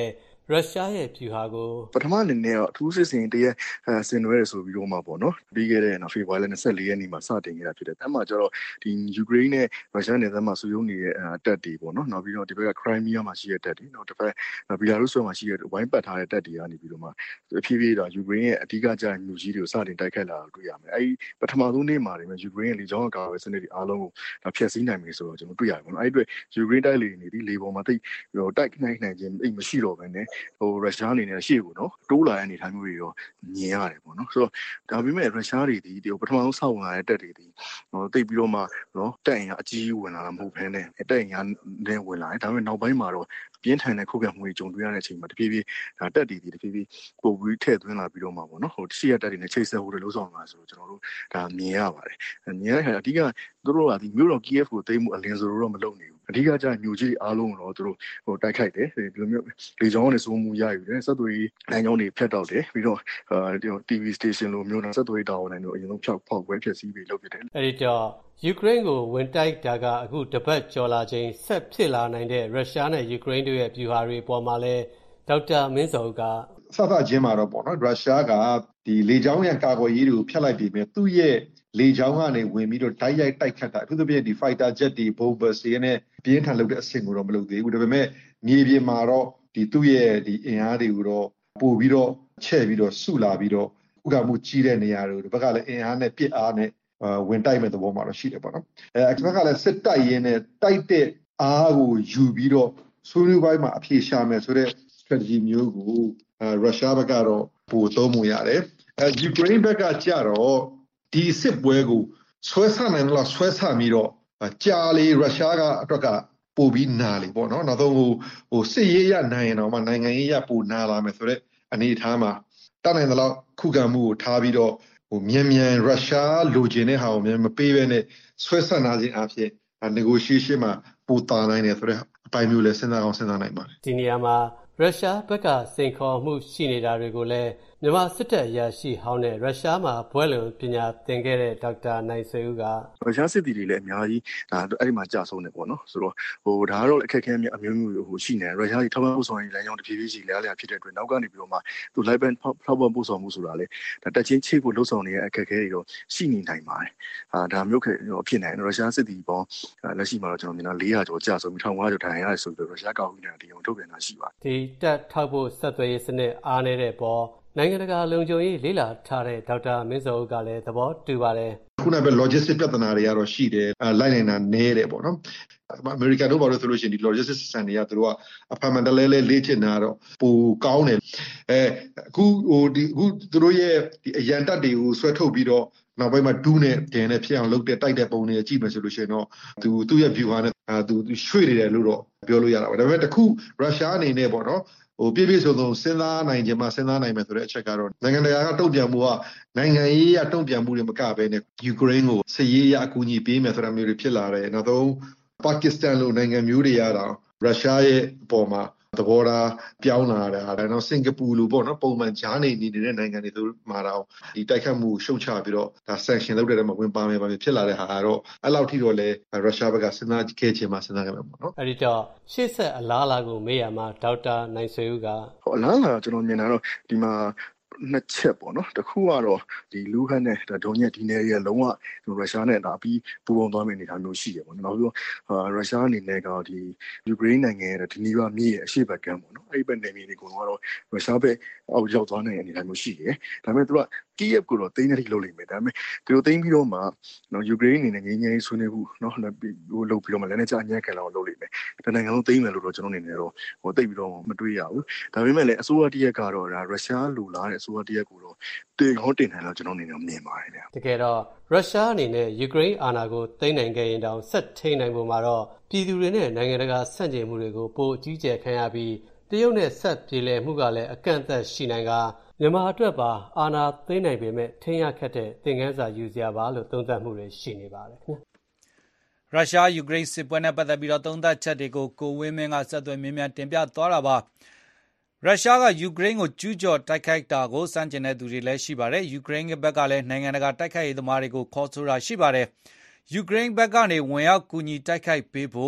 ရုရှားရဲ့ဗျူဟာကိုပထမအနေနဲ့တော့အထူးစစ်စင်တရက်ဆင်နွှဲရဆိုပြီးတော့မှပေါ့နော်ပြီးခဲ့တဲ့ဖေဖော်ဝါရီလ၂၄ရက်နေ့မှာစတင်ခဲ့တာဖြစ်တယ်အဲ့မှာကျတော့ဒီယူကရိန်းနဲ့ရုရှားနယ်စပ်မှာစုရုံးနေတဲ့တပ်တွေပေါ့နော်နောက်ပြီးတော့ဒီဘက်ကခရိုင်းမီးယားမှာရှိတဲ့တပ်တွေနောက်တစ်ဖက်ဘီလာရုစ်မှာရှိတဲ့ဝိုင်းပတ်ထားတဲ့တပ်တွေကနေပြီးတော့မှဖြည်းဖြည်းတော့ယူကရိန်းရဲ့အဓိကကျတဲ့မြို့ကြီးတွေကိုစတင်တိုက်ခတ်လာတွေ့ရမယ်အဲ့ဒီပထမဆုံးနေ့မှာနေမှာယူကရိန်းရဲ့လေကြောင်းကာကွယ်စနစ်တွေအားလုံးကိုဖျက်ဆီးနိုင်ပြီဆိုတော့ကျွန်တော်တွေ့ရတယ်ပေါ့နော်အဲ့ဒီအတွက်ယူကရိန်းတိုက်လေနေဒီလေပေါ်မှာတိတ်ဟိုတိုက်နိုင်နိုင်ခြင်းအိတ်မရှိတော့ဘဲနဲ့ဟိုရုရှားအနေနဲ့ရှေ့ကိုနော်တိုးလာတဲ့အနေအထားမျိုးတွေတော့မြင်ရတယ်ပေါ့နော်ဆိုတော့ဒါပေမဲ့ရုရှားတွေဒီဒီပထမဆုံးစောင့်လာတဲ့တပ်တွေဒီဟိုတိတ်ပြီးတော့မှနော်တပ်ရင်အကြီးဝင်လာတာမဟုတ်ဘဲနဲ့တပ်ရင်နဲ့ဝင်လာတယ်ဒါပေမဲ့နောက်ပိုင်းမှာတော့ပြင်းထန်တဲ့ခုခံမှုတွေကြုံတွေ့ရတဲ့အချိန်မှာတဖြည်းဖြည်းဒါတက်တည်တည်တဖြည်းဖြည်းပို့ပြီးထည့်သွင်းလာပြီးတော့မှပေါ့နော်ဟိုရှေ့ရတက်တွေနဲ့ချိတ်ဆက်ဖို့တွေလုံးဆောင်လာဆိုတော့ကျွန်တော်တို့ဒါမြင်ရပါတယ်မြင်ရတဲ့အဓိကသူတို့ကဒီမြို့တော် Kiev ကိုသိမ်းမှုအလင်းဆိုတော့မလုပ်နိုင်ဘူးအဓိကကျမြို့ကြီးအားလုံးတော့သူတို့ဟိုတိုက်ခိုက်တယ်ဒီလိုမျိုးလေကြောင်းနဲ့စိုးမှုရယူတယ်စက်သွေးလမ်းကြောင်းတွေဖျက်တောက်တယ်ပြီးတော့ဒီ တီ ဗီ station လိုမျိုးနဲ့စက်သွေးတာဝန်တိုင်းတို့အရင်ဆုံးဖျောက်ဖောက်ခွဲဖျက်ဆီးပြီးလုပ်ဖြစ်တယ်အဲ့ဒီတော့ယူကရိန်းကိုဝင်တိုက်တာကအခုတပတ်ကျော်လာချိန်ဆက်ဖြစ်လာနိုင်တဲ့ရုရှားနဲ့ယူကရိန်းတို့ရဲ့ဗျူဟာတွေပေါ်မှာလဲဒေါက်တာမင်းစောကစသချင်းမှာတော့ပေါ့နော်ရုရှားကဒီလေကြောင်းရန်ကာကွယ်ရေးတွေကိုဖျက်လိုက်ပြီးမြဲသူ့ရဲ့လေကြောင်းကနေဝင်ပြီးတော့တိုက်ရိုက်တိုက်ခတ်တာအထူးသဖြင့်ဒီ fighter jet တွေ bombers တွေနဲ့ပြင်းထန်လုပ်တဲ့အဆင့်ကိုတော့မလုပ်သေးဘူးဒါပေမဲ့မြေပြင်မှာတော့ဒီသူ့ရဲ့ဒီအင်အားတွေကိုတော့ပို့ပြီးတော့ချဲ့ပြီးတော့စုလာပြီးတော့ဥက္ကမှုကြီးတဲ့နေရာတွေဒီဘက်ကလည်းအင်အားနဲ့ပစ်အားနဲ့ဝင်တိုက်မဲ့သဘောမှာတော့ရှိတယ်ပေါ့နော်အဲအဘက်ကလည်းစစ်တိုက်ရင်းနဲ့တိုက်တဲ့အားကိုယူပြီးတော့ဆွေးနွေးပိုင်းမှာအပြေရှာမယ်ဆိုတဲ့ strategy မျိုးကိုရုရှားဘက်ကတော့ပို့သုံးမှုရတယ်အဲယူကရိန်းဘက်ကကြတော့ဒီစစ်ပွဲကိုဆွဲဆနိုင်လို့ဆွဲဆပြီးတော့ကြာလေရုရှားကအတွက်ကပို့ပြီးနာလေပေါ့နော်နောက်ဆုံးဟိုဟိုစစ်ရေးရနိုင်ရင်တော့မှနိုင်ငံရေးရပို့နာလာမယ်ဆိုတဲ့အနေအထားမှာတတ်နိုင်တဲ့လောက်ခုခံမှုကိုထားပြီးတော့ဟိုမြန်မြန်ရုရှားလိုချင်တဲ့ဟာကိုမြန်မပေးဘဲနဲ့ဆွဲဆနာခြင်းအဖြစ် negotiation မှာပို့တာနိုင်တယ်ဆိုတဲ့အပိုင်းမျိုးလဲစဉ်းစားအောင်စဉ်းစားနိုင်ပါတယ်ဒီနေရာမှာရုရှားဘက်ကစိန်ခေါ်မှုရှိနေတာတွေကိုလည်းမြန်မာစစ်တပ်အရာရှိဟောင်းနဲ့ရုရှားမှာဘွဲလွန်ပညာသင်ခဲ့တဲ့ဒေါက်တာနိုင်ဆွေဦးကရုရှားစစ်သည်တွေလည်းအများကြီးဒါအဲ့ဒီမှာကြာဆုံးနေပေါ့နော်ဆိုတော့ဟိုဒါကတော့အခက်အခဲအမျိုးမျိုးဟိုရှိနေရုရှားကြီးထောက်ပံ့ပို့ဆောင်ရေးလမ်းကြောင်းတစ်ဖြည်းဖြည်းရှိလဲလဲဖြစ်တဲ့အတွက်နောက်ကနေပြီးတော့မှသူ live band ထောက်ပံ့ပို့ဆောင်မှုဆိုတာလေဒါတက်ချင်းချိတ်ဖို့လှုပ်ဆောင်နေတဲ့အခက်အခဲတွေတော့ရှိနေနိုင်ပါတယ်ဟာဒါမျိုးခေဖြစ်နေတယ်ရုရှားစစ်သည်ပေါင်းလက်ရှိမှာတော့ကျွန်တော်မြင်တာ၄ရာကျော်ကြာဆုံးပြီး၁၅၀၀ကျော်ထိုင်ရတယ်ဆိုပြီးရုရှားကောက်ပြီးနေတာဒီုံထုတ်ပြန်တာရှိပါတယ်ဒီတက်ထောက်ဖို့ဆက်သွယ်ရေးစနစ်အားနေတဲ့ပေါ်နိုင်ငံတကာလုံခြုံရေးလေးလာထားတဲ့ဒေါက်တာမင်းစောဦးကလည်းသဘောတူပါတယ်ခုနကပဲ logistic ပြဿနာတွေကတော့ရှိတယ်လိုက်နေတာနဲတယ်ပေါ့နော်အမေရိကန်တို့ဘာလို့ဆိုလို့ရှိရင်ဒီ logistic system တွေကသူတို့ကအဖမ်းမှန်တလဲလဲလေ့ကျင့်တာတော့ပိုကောင်းတယ်အဲအခုဟိုဒီအခုသူတို့ရဲ့ဒီအရန်တက်တွေကိုဆွဲထုတ်ပြီးတော့နောက်ပိုင်းမှာဒူးနဲ့တင်နဲ့ဖြစ်အောင်လုပ်တဲ့တိုက်တဲ့ပုံတွေကြည့်မယ်ဆိုလို့ရှိရင်တော့သူသူ့ရဲ့ view ဟာနဲ့သူရွှေ့နေတယ်လို့တော့ပြောလို့ရတာပါဒါပေမဲ့တခုရုရှားအနေနဲ့ပေါ့နော်ဟိုပြည့်ပြည့်စုံစုံစဉ်းစားနိုင်ခြင်းမှစဉ်းစားနိုင်မယ်ဆိုတဲ့အချက်ကတော့နိုင်ငံတကာကတုံ့ပြန်မှုကနိုင်ငံရေးအရတုံ့ပြန်မှုတွေမကဘဲနဲ့ယူကရိန်းကိုစစ်ရေးအကူအညီပေးမယ်ဆိုတာမျိုးတွေဖြစ်လာတယ်နောက်ဆုံးပါကစ္စတန်လိုနိုင်ငံမျိုးတွေရတာရုရှားရဲ့အပေါ်မှာသဘောထားပြောင်းလာတာဒါနောက်စင်ကာပူလိုပေါ့နော်ပုံမှန်ဂျားနေနေတဲ့နိုင်ငံတွေဆိုမှတော့ဒီတိုက်ခတ်မှုရှုတ်ချပြီးတော့ဒါ sanction လုပ်တဲ့နေရာမှာဝင်ပါမယ်ပါမယ်ဖြစ်လာတဲ့ဟာကတော့အဲ့လောက်ထိတော့လဲရုရှားဘက်ကစဉ်းစားခဲ့ချင်မှစဉ်းစားခဲ့မှာပေါ့နော်အဲ့ဒီတော့ရှေ့ဆက်အလားအလာကိုမေးရမှာဒေါက်တာနိုင်ဆွေဦးကဟောအလားအလာကျွန်တော်မြင်တာတော့ဒီမှာနှစ်ချက်ပေါ့နော်တစ်ခုကတော့ဒီလူဟန်နဲ့ဒုံညက်ဒီနယ်ရဲ့လုံးဝရုရှားနဲ့ဒါပြီးပူးပေါင်းသွားမယ့်အနေအထားမျိုးရှိတယ်ပေါ့နော်နောက်ပြီးတော့ရုရှားအနေနဲ့ကဒီယူကရိန်းနိုင်ငံရဲ့ဒီနီးပါးမြေရဲ့အရှေ့ဘက်ကမ်းပေါ့နော်အဲ့ဒီဘက်နယ်မြေတွေကတော့ရုရှားဘက်အောက်ရောက်သွားနိုင်တဲ့အနေအထားမျိုးရှိတယ်ဒါပေမဲ့သူကကီယက်ကိုတော့တင်းနေတိလုပ်လိမ့်မယ်ဒါပေမဲ့သူတို့တင်းပြီးတော့မှနော်ယူကရိန်းအနေနဲ့ငြိမ်းချမ်းရေးဆွေးနွေးမှုနော်ဟိုလုပ်ပြီးတော့မှလည်းလည်းကြာညံ့ခံလောက်လုပ်လိမ့်မယ်တနိုင်ငံလုံးတင်းမယ်လို့တော့ကျွန်တော်အနေနဲ့တော့ဟိုတိတ်ပြီးတော့မတွေးရဘူးဒါပေမဲ့လည်းအစိုးရတရက်ကတော့ဒါရုရှားလူလာတဲ့ဆိုတော့တရက်ကိုတော့တင်ဟောတင်တယ်လို့ကျွန်တော်အနေနဲ့မြင်ပါတယ်ဗျာတကယ်တော့ရုရှားအနေနဲ့ယူကရိန်းအာဏာကိုသိမ်းနိုင်ခဲ့ရင်တောင်ဆက်ထိန်နိုင်ပုံမှာတော့ပြည်သူတွေနဲ့နိုင်ငံတကာဆန့်ကျင်မှုတွေကိုပိုအကြီးကျယ်ခံရပြီးတရုတ်နဲ့ဆက်ပြေလည်မှုကလည်းအကန့်အသတ်ရှိနိုင်ကမြန်မာအတွက်ပါအာဏာသိမ်းနိုင်ပေမဲ့ထိန်းရခက်တဲ့သင်ခန်းစာယူစရာပါလို့သုံးသပ်မှုတွေရှိနေပါတယ်ခင်ဗျာရုရှားယူကရိန်းစစ်ပွဲနဲ့ပတ်သက်ပြီးတော့သုံးသပ်ချက်တွေကိုကိုဝင်းမင်းကဆက်သွယ်မြင်းမြန်းတင်ပြသွားတာပါရုရှားကယူကရိန်းကိုကျူးကျော်တိုက်ခိုက်တာကိုစန့်ကျင်တဲ့သူတွေလည်းရှိပါတယ်ယူကရိန်းဘက်ကလည်းနိုင်ငံတကာတိုက်ခိုက်ရေးသမားတွေကိုခေါ်ဆိုတာရှိပါတယ်ယူကရိန်းဘက်ကနေဝင်ရောက်ကူညီတိုက်ခိုက်ပေးဖို့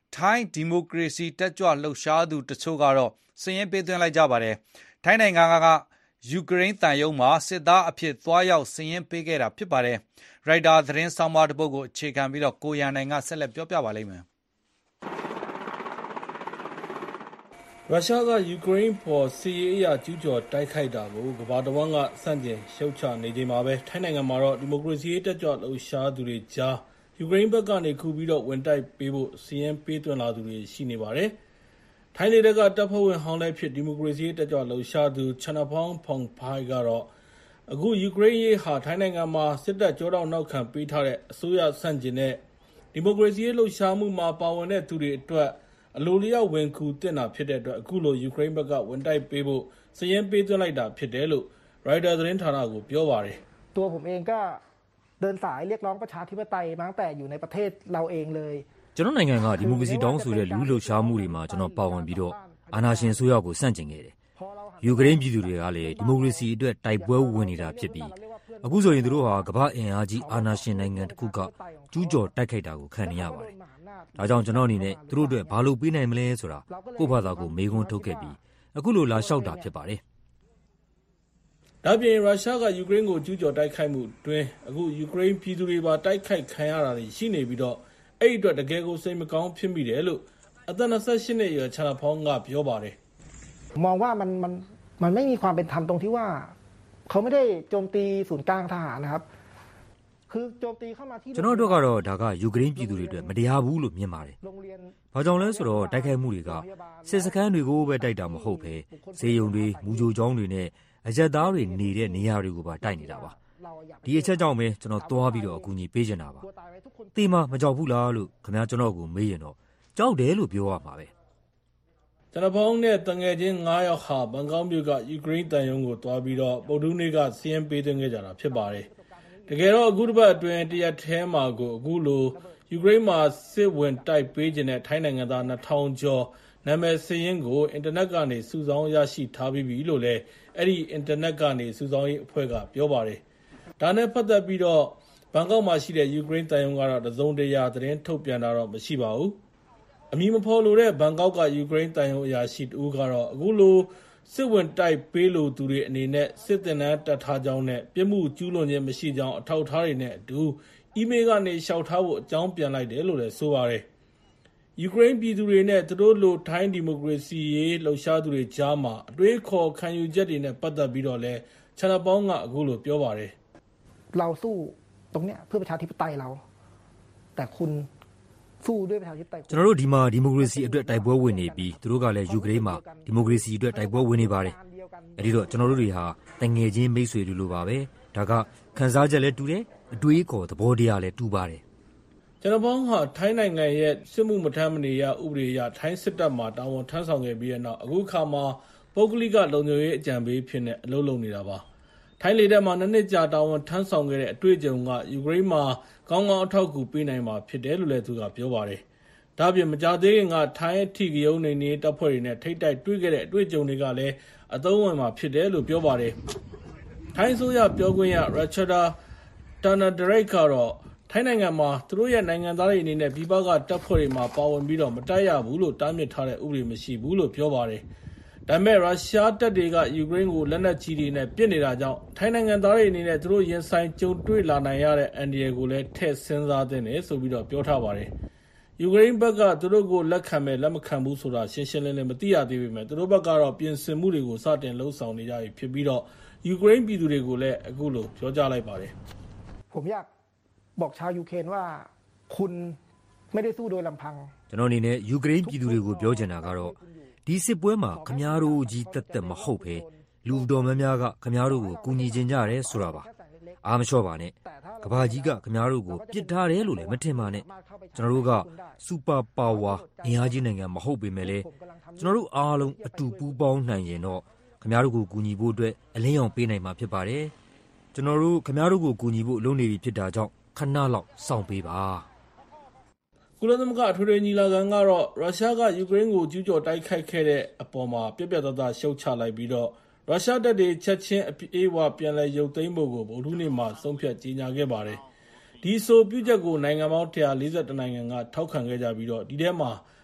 ထိုင်းဒီမိုကရေစီတက်ကြွလှုပ်ရှားသူတချို့ကတော့စာရင်းပေးသွင်းလိုက်ကြပါတယ်။ထိုင်းနိုင်ငံကယူကရိန်းတန်ယုံမှာစစ်သားအဖြစ်သွားရောက်စာရင်းပေးခဲ့တာဖြစ်ပါတယ်။ ရိုက်တာသတင်းဆောင်းပါးတစ်ပုဒ်ကိုအခြေခံပြီးတော့ကိုရန်နိုင်ကဆက်လက်ပြောပြပါလိမ့်မယ်။ရုရှားကယူကရိန်းပေါ်စစ်ရေးအရကျူးကျော်တိုက်ခိုက်တာကိုကမ္ဘာတစ်ဝန်းကစန့်ကျင်ရှုတ်ချနေချိန်မှာပဲထိုင်းနိုင်ငံမှာတော့ဒီမိုကရေစီရေးတက်ကြွလှုပ်ရှားသူတွေကြားယူကရိန်းဘက်ကနေခုပြီးတော့ဝင်တိုက်ပေးဖို့စီရင်ပေးသွင်းလာသူတွေရှိနေပါတယ်။ထိုင်းလေတပ်ကတပ်ဖွဲ့ဝင်ဟောင်းလည်းဖြစ်ဒီမိုကရေစီရေးတက်ကြွလှုပ်ရှားသူချန်နဖောင်းဖောင်ဖိုင်ကတော့အခုယူကရိန်းရေးဟာထိုင်းနိုင်ငံမှာစစ်တပ်ကြောတောက်နောက်ခံပေးထားတဲ့အစိုးရဆန့်ကျင်တဲ့ဒီမိုကရေစီရေးလှုပ်ရှားမှုမှာပါဝင်တဲ့သူတွေအတွက်အလိုလျောက်ဝင်ကူတင်တာဖြစ်တဲ့အတွက်အခုလိုယူကရိန်းဘက်ကဝင်တိုက်ပေးဖို့စည်ရင်ပေးသွင်းလိုက်တာဖြစ်တယ်လို့ရိုက်တာသတင်းဌာနကိုပြောပါတယ်။ตัวผมเองก็เดินสายเรียกร้องประชาธิปไตยมาตั้งแต่อยู่ในประเทศเราเองเลยကျွန်တော်နိုင်ငံကဒီမိုကရေစီတောင်းဆိုတဲ့လူလှုပ်ရှားမှုတွေမှာကျွန်တော်ပါဝင်ပြီးတော့အာဏာရှင်ဆိုရကိုစန့်ကျင်ခဲ့တယ်။ယူကရိန်းပြည်သူတွေကလည်းဒီမိုကရေစီအတွက်တိုက်ပွဲဝင်နေတာဖြစ်ပြီးအခုဆိုရင်သူတို့ဟာကမ္ဘာအင်အားကြီးအာဏာရှင်နိုင်ငံတစ်ခုကကျူးကျော်တိုက်ခိုက်တာကိုခံနေရပါတယ်။ဒါကြောင့်ကျွန်တော်အနေနဲ့သူတို့အတွက်ဘာလို့ပေးနိုင်မလဲဆိုတာကိုယ့်ဘာသာကိုမေးခွန်းထုတ်ခဲ့ပြီးအခုလိုလာလျှောက်တာဖြစ်ပါတယ်။ဒါပြင်ရုရှားကယူကရိန်းကိုကျူးကျော်တိုက်ခိုက်မှုတွင်အခုယူကရိန်းပြည်သူတွေပါတိုက်ခိုက်ခံရတာရှိနေပြီးတော့အဲ့ဒီအတွက်တကယ်ကိုစိတ်မကောင်းဖြစ်မိတယ်လို့အသက်ยี่สิบแปดနှစ်အရွယ်ချန်နာဖောင်းကပြောပါတယ်။มองว่ามันมันมันไม่มีความเป็นธรรมตรงที่ว่าเขาไม่ได้โจมตีศูนย์กลางทหารนะครับคือโจมตีเข้ามาที่ကျွန်တော်တို့ကတော့ဒါကယူကရိန်းပြည်သူတွေအတွက်မတရားဘူးလို့မြင်ပါတယ်။ဘာကြောင့်လဲဆိုတော့တိုက်ခိုက်မှုတွေကစစ်စခန်းတွေကိုပဲတိုက်တာမဟုတ်ပဲဈေးရုံတွေမူကြိုကျောင်းတွေနဲ့အရက်သားတွေနေတဲ့နေရာတွေကိုပါတိုက်နေတာပါ။ဒီအချက်ကြောင့်ပဲကျွန်တော်သွားပြီးတော့အကူအညီပေးချင်တာပါ။တေးမမကြောက်ဘူးလားလို့ခင်ဗျားကျွန်တော်ကိုမေးရင်တော့ကြောက်တယ်လို့ပြောရမှာပဲ။ကျွန်တော်ပေါင်းနဲ့တငယ်ချင်း၅ယောက်ဟာဘန်ကောက်မြို့ကယူကရိန်းတန်ယုံကိုသွားပြီးတော့ပုဒ်ဒူးနေ့ကစီးရင်ပေးသွင်းခဲ့ကြတာဖြစ်ပါတယ်။တကယ်တော့အခုတစ်ပတ်အတွင်းတရက်ထဲမှာကိုအခုလိုယူကရိန်းမှာစစ်ဝင်တိုက်ပေးခြင်းနဲ့ထိုင်းနိုင်ငံသားနှစ်ထောင်ကျော်နာမည်စရင်းကိုအင်တာနက်ကနေစုဆောင်းရရှိထားပြီးပြီလို့လည်းအဲ့ဒီအင်တာနက်ကနေစုဆောင်းရေးအဖွဲ့ကပြောပါတယ်။ဒါနဲ့ပတ်သက်ပြီးတော့ဘန်ကောက်မှာရှိတဲ့ယူကရိန်းတန်ယုံကတော့တစုံတရာသတင်းထုတ်ပြန်တာတော့မရှိပါဘူး။အမည်မဖော်လိုတဲ့ဘန်ကောက်ကယူကရိန်းတန်ယုံအရာရှိတူကတော့အခုလိုစစ်ဝင်တိုက်ပေးလို့သူတွေအနေနဲ့စစ်တင်တန်းတက်ထားကြောင်းနဲ့ပြမှုကျူးလွန်ခြင်းမရှိကြောင်းအထောက်အထားတွေနဲ့အတူအီးမေးလ်ကနေလျှောက်ထားဖို့အကြောင်းပြန်လိုက်တယ်လို့လည်းဆိုပါတယ်။ယူကရိန်းပြည်သူတွေနဲ့သူတို့လိုထိုင်းဒီမိုကရေစီရေးလှုပ်ရှားသူတွေကြားမှာအတွေးခေါ်ခံယူချက်တွေနဲ့ပတ်သက်ပြီးတော့လည်းချန်နာပေါင်းကအခုလိုပြောပါတယ်။เราสู้ตรงเนี้ยเพื่อประชาธิปไตยเราแต่คุณสู้ด้วยประชาธิปไตยကျွန်တော်တို့ဒီမှာဒီမိုကရေစီအတွက်တိုက်ပွဲဝင်နေပြီးသူတို့ကလည်းယူကရိန်းမှာဒီမိုကရေစီအတွက်တိုက်ပွဲဝင်နေပါတယ်အဲဒီတော့ကျွန်တော်တို့တွေဟာတငယ်ချင်းမိတ်ဆွေတွေလိုပါပဲဒါကခံစားချက်လည်းတူတယ်အတွေးခေါ်သဘောတရားလည်းတူပါတယ်ကျွန်တော်ပေါင်းဟာထိုင်းနိုင်ငံရဲ့စစ်မှုမထမ်းမနေရဥပဒေအရထိုင်းစစ်တပ်မှာတာဝန်ထမ်းဆောင်ခဲ့ပြီးတဲ့နောက်အခုခါမှာပုဂ္ဂလိကလုံခြုံရေးအကြံပေးဖြစ်နေအလုပ်လုပ်နေတာပါထိုင်းလေတပ်မှာနှစ်နှစ်ကြာတာဝန်ထမ်းဆောင်ခဲ့တဲ့အတွေ့အကြုံကယူကရိန်းမှာကောင်းကောင်းအထောက်အကူပေးနိုင်မှာဖြစ်တယ်လို့လည်းသူကပြောပါတယ်။ဒါ့အပြင်မကြာသေးခင်ကထိုင်းအထီကရုံးနေနေတပ်ဖွဲ့တွေနဲ့ထိတ်တိုက်တွေ့ခဲ့တဲ့အတွေ့အကြုံတွေကလည်းအသုံးဝင်မှာဖြစ်တယ်လို့ပြောပါတယ်။ထိုင်းဆိုရပြောခွင့်ရရချဒါတာနာဒရိတ်ကတော့ထိုင်းနိုင်ငံမှာသူတို့ရဲ့နိုင်ငံသားတွေအနေနဲ့ပြည်ပကတပ်ဖွဲ့တွေမှာပါဝင်ပြီးတော့မတိုက်ရဘူးလို့တားမြစ်ထားတဲ့ဥပဒေမရှိဘူးလို့ပြောပါတယ်။ဒါပေမဲ့ရုရှားတပ်တွေကယူကရိန်းကိုလက်နက်ကြီးတွေနဲ့ပစ်နေတာကြောင့်ထိုင်းနိုင်ငံသားတွေအနေနဲ့သူတို့ရင်ဆိုင်ကြုံတွေ့လာနိုင်ရတဲ့အန္တရာယ်ကိုလည်းထည့်စဉ်းစားသင့်တယ်ဆိုပြီးတော့ပြောထားပါတယ်။ယူကရိန်းဘက်ကသူတို့ကိုလက်ခံမဲ့လက်မခံဘူးဆိုတာရှင်းရှင်းလင်းလင်းမသိရသေးပေမဲ့သူတို့ဘက်ကတော့ပြင်ဆင်မှုတွေကိုစတင်လှုံ့ဆော်နေကြပြီဖြစ်ပြီးတော့ယူကရိန်းပြည်သူတွေကိုလည်းအခုလိုပြောကြားလိုက်ပါတယ်။ผมอยากบอกชาวยูเครนว่าคุณไม่ได้สู้โดยลำพังကျွန်တော်အနေနဲ့ယူကရိန်းပြည်သူတွေကိုပြောချင်တာကတော့ဒီစစ်ပွဲမှာခမားတို့ကြီးတက်တက်မဟုတ်ပဲလူတော်များများကခမားတို့ကိုကူညီချင်ကြတယ်ဆိုတာပါအားမလျှော့ပါနဲ့ကဘာကြီးကခမားတို့ကိုပစ်ထားတယ်လို့လည်းမထင်ပါနဲ့ကျွန်တော်တို့ကစူပါပါဝါအင်အားကြီးနိုင်ငံမဟုတ်ပေမဲ့လည်းကျွန်တော်တို့အားလုံးအတူပူးပေါင်းနိုင်ရင်တော့ခမားတို့ကိုကူညီဖို့အတွက်အလင်းရောင်ပေးနိုင်မှာဖြစ်ပါတယ်ကျွန်တော်တို့ခမားတို့ကိုကူညီဖို့လုပ်နေပြီဖြစ်တာကြောင့်ခဏလောက်စောင့်ပေးပါကုလသမဂ္ဂအထွေထွေညီလာခံကတော့ရုရှားကယူကရိန်းကိုကျူးကျော်တိုက်ခိုက်ခဲ့တဲ့အပေါ်မှာပြက်ပြက်သားသားရှုတ်ချလိုက်ပြီးတော့ရုရှားတပ်တွေချက်ချင်းအပြေးအဝပြန်လည်ရုပ်သိမ်းဖို့ကိုဗုဒ္ဓနေ့မှာဆုံးဖြတ်ကြေညာခဲ့ပါတယ်။ဒီဆိုပြုချက်ကိုနိုင်ငံပေါင်းone hundred forty-oneနိုင်ငံကထောက်ခံခဲ့ကြပြီးတော့ဒီထဲမှာ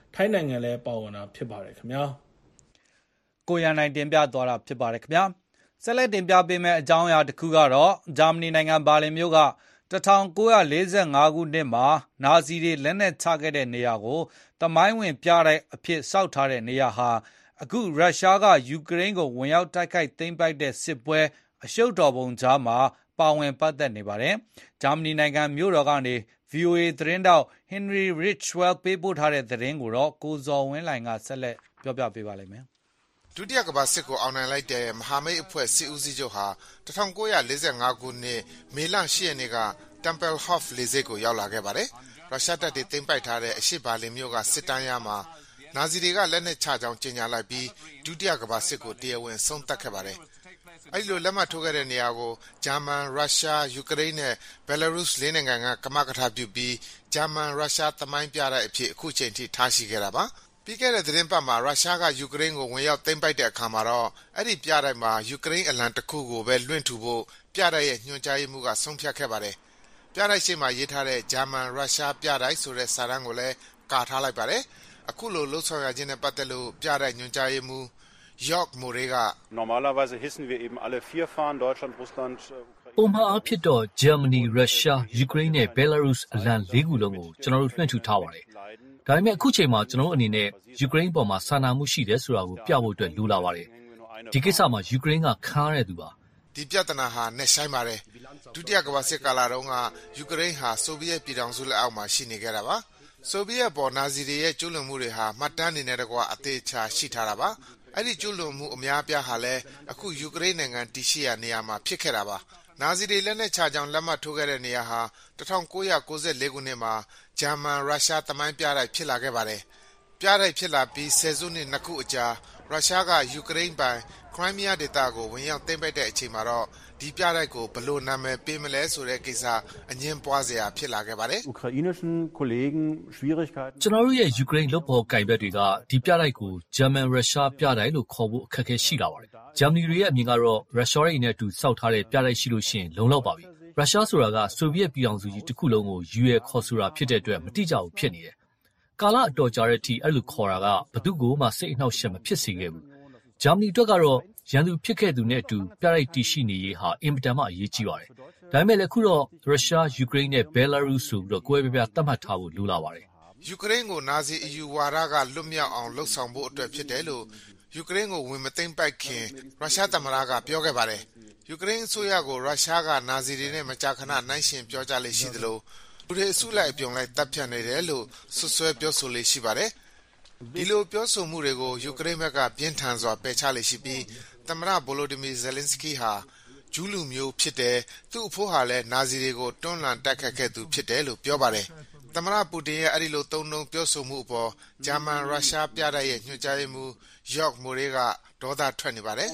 ထိုင်းနိုင်ငံလည်းပါဝင်တာဖြစ်ပါတယ်ခင်ဗျာကိုရန်နိုင်တင်ပြသွားတာဖြစ်ပါတယ်ခင်ဗျာဆက်လက်တင်ပြပေးမယ့်အကြောင်းအရာတစ်ခုကတော့ဂျာမနီနိုင်ငံဘာလင်မြို့က၁၉၄၅ခုနှစ်မှာနာဇီတွေလက်နက်ချခဲ့တဲ့နေရာကိုသမိုင်းဝင်ပြတဲ့အဖြစ်စောက်ထားတဲ့နေရာဟာအခုရုရှားကယူကရိန်းကိုဝင်ရောက်တိုက်ခိုက်သိမ်းပိုက်တဲ့စစ်ပွဲအရှုပ်တော်ပုံကြားမှာပါဝင်ပတ်သက်နေပါတယ်။ဂျာမနီနိုင်ငံမြို့တော်ကနေ ဗီအိုအေ သတင်းတောက် Henry Ridgwell ပေးပို့ထားတဲ့သတင်းကိုတော့ကိုဇော်ဝင်းလှိုင်ကဆက်လက်ပြောပြပေးပါလိမ့်မယ်။ဒုတိယကမ္ဘာစစ်ကိုအောင်နိုင်လိုက်တဲ့မဟာမိတ်အဖွဲ့စစ်ဦးစီးချုပ်ဟာ၁၉၄၅ခုနှစ်မေလ၈ရက်နေ့က Tempelhof လေဆိပ်ကိုရောက်လာခဲ့ပါတယ်။ရုရှားတပ်တွေသိမ်းပိုက်ထားတဲ့အရှေ့ဘာလင်မြို့ကစစ်တမ်းရမှာနာဇီတွေကလက်နက်ချကြောင်းကြေညာလိုက်ပြီးဒုတိယကမ္ဘာစစ်ကိုတရားဝင်ဆုံးသတ်ခဲ့ပါတယ်။အဲဒီလိုလက်မှတ်ထိုးခဲ့တဲ့နေရာကိုဂျာမန်၊ရုရှား၊ယူကရိန်းနဲ့ဘယ်လာရုစ်လေးနိုင်ငံကကမကထပြုပြီးဂျာမန်၊ရုရှားသမိုင်းပြတဲ့အဖြစ်အခုချိန်ထိထားရှိခဲ့တာပါ။ပြီးခဲ့တဲ့သတင်းပတ်မှာရုရှားကယူကရိန်းကိုဝင်ရောက်သိမ်းပိုက်တဲ့အခါမှာတော့အဲ့ဒီပြတိုက်မှာယူကရိန်းအလံတစ်ခုကိုပဲလွှင့်ထူဖို့ပြတိုက်ရဲ့ညွှန်ကြားရေးမှူးကဆုံးဖြတ်ခဲ့ပါတယ်။ပြတိုက်ရှိမှရေးထားတဲ့ဂျာမန်၊ရုရှားပြတိုက်ဆိုတဲ့စာတမ်းကိုလည်းကာထားလိုက်ပါတယ်။အခုလိုလှုပ်ဆောင်ရခြင်းနဲ့ပတ်သက်လို့ပြတိုက်ညွှန်ကြားရေးမှူးJörg Morega Normalerweise hissen wir eben alle vier Fahnen Deutschland, Russland, Ukraine. ပုံမှန်အားဖြင့်တော့ Germany, Russia, Ukraine နဲ့ Belarus အလံလေးခုလုံးကိုကျွန်တော်တို့လွှင့်ထူထားပါတယ်။ဒါပေမဲ့အခုချိန်မှာကျွန်တော်တို့အနေနဲ့ Ukraine ပေါ်မှာစာနာမှုရှိတယ်ဆိုတာကိုပြဖို့အတွက်လိုလာပါတယ်။ဒီကိစ္စမှာ Ukraine ကခါရတဲ့သူပါ။ဒီပြဿနာဟာနဲ့ဆိုင်ပါတယ်။ဒုတိယကမ္ဘာစစ်ကာလတုန်းကယူကရိန်းဟာဆိုဗီယက်ပြည်ထောင်စုလက်အောက်မှာရှိနေခဲ့တာပါ။ဆိုဗီယက်ပေါ်နာဇီတွေရဲ့ကျူးလွန်မှုတွေဟာမှတ်တမ်းနေနဲ့တကွာအသေးချာရှိထားတာပါ။အဲ့ဒီကျူးလွန်မှုအများအပြားဟာလည်းအခုယူကရိန်းနိုင်ငံတည်ရှိရာနေရာမှာဖြစ်ခဲ့တာပါ။နာဇီတွေလက်နက်ချကြောင်းလက်မှတ်ထိုးခဲ့တဲ့နေရာဟာ၁၉၉၄ခုနှစ်မှာဂျာမန်၊ရုရှားသမိုင်းပြတိုက်ဖြစ်လာခဲ့ပါတယ်။ပြတိုက်ဖြစ်လာပြီးဆယ်စုနှစ်နှစ်ခုအကြာရုရှားကယူကရိန်းပိုင်ခရိုင်းမီးယားဒေသကိုဝင်ရောက်သိမ်းပိုက်တဲ့အချိန်မှာတော့ဒီပြတိုက်ကိုဘယ်လိုနာမည်ပေးမလဲဆိုတဲ့ကိစ္စအငြင်းပွားစရာဖြစ်လာခဲ့ပါတယ်။ Ukrainischen Kollegen Schwierigkeiten ကျွန်တော်တို့ရဲ့ယူကရိန်းလုပ်ဖော်ကိုင်ဘက်တွေကဒီပြတိုက်ကိုဂျာမန်၊ရုရှားပြတိုက်လို့ခေါ်ဖို့အခက်အခဲရှိလာပါတယ်။ဂျာမနီတွေရဲ့အမြင်ကတော့ရုရှားတွေနဲ့အတူစောက်ထားတဲ့ပြတိုက်ရှိလို့ရှိရင်လုံလောက်ပါပြီ။ရုရှားဆိုတာကဆိုဗီယက်ပြည်ထောင်စုကြီးတစ်ခုလုံးကိုယူရဲခေါ်ဆိုတာဖြစ်တဲ့အတွက်မတိကျဘူးဖြစ်နေတယ်။ကာလအတော်ကြာတဲ့အထိအဲ့လိုခေါ်တာကဘသူ့ကိုမှစိတ်အနှောက်အယှက်မဖြစ်စေခဲ့ဘူး။ဂျာမနီအတွက်ကတော့ရန်သူဖြစ်ခဲ့သူနဲ့အတူပြတိုက်တည်ရှိနေရေးဟာအင်မတန်မှအရေးကြီးပါတယ်။ဒါပေမဲ့လည်းအခုတော့ရုရှား၊ယူကရိန်းနဲ့ဘယ်လာရုစ်ဆိုပြီးတော့ကိုယ်ပဲပြသတ်မှတ်ထားဖို့လိုလာပါတယ်။ယူကရိန်းကိုနာဇီအယူဝါဒကလွတ်မြောက်အောင်လှုပ်ဆောင်ဖို့အတွက်ဖြစ်တယ်လို့ယူကရိန်းကိုဝင်မသိမ်းပိုက်ခင်ရုရှားသမ္မတကပြောခဲ့ပါတယ်။ယူကရိန်းအစိုးရကိုရုရှားကနာဇီတွေနဲ့မကြာခဏနိုင်ရှင်ပြောကြလေရှိသလိုလူတွေအစုလိုက်အပြုံလိုက်တပ်ဖြတ်နေတယ်လို့ဆွဆွဲပြောဆိုလေရှိပါတယ်။ဒီလိုပြောဆိုမှုတွေကိုယူကရိန်းဘက်ကပြင်းထန်စွာပယ်ချလေရှိပြီးသမ္မတဗိုလိုဒီမီဇယ်လင်စကီဟာဂျူးလူမျိုးဖြစ်တယ်သူ့အဖိုးဟာလည်းနာဇီတွေကိုတွန်းလှန်တိုက်ခတ်ခဲ့သူဖြစ်တယ်လို့ပြောပါတယ်သမ္မတပူတင်ရဲ့အဲ့ဒီလိုသုံးနှုန်းပြောဆိုမှုအပေါ်ဂျာမန်ရုရှားပြတိုက်ရဲ့ညွှန်ကြားရေးမှူးယော့မိုရေကဒေါသထွက်နေပါတယ်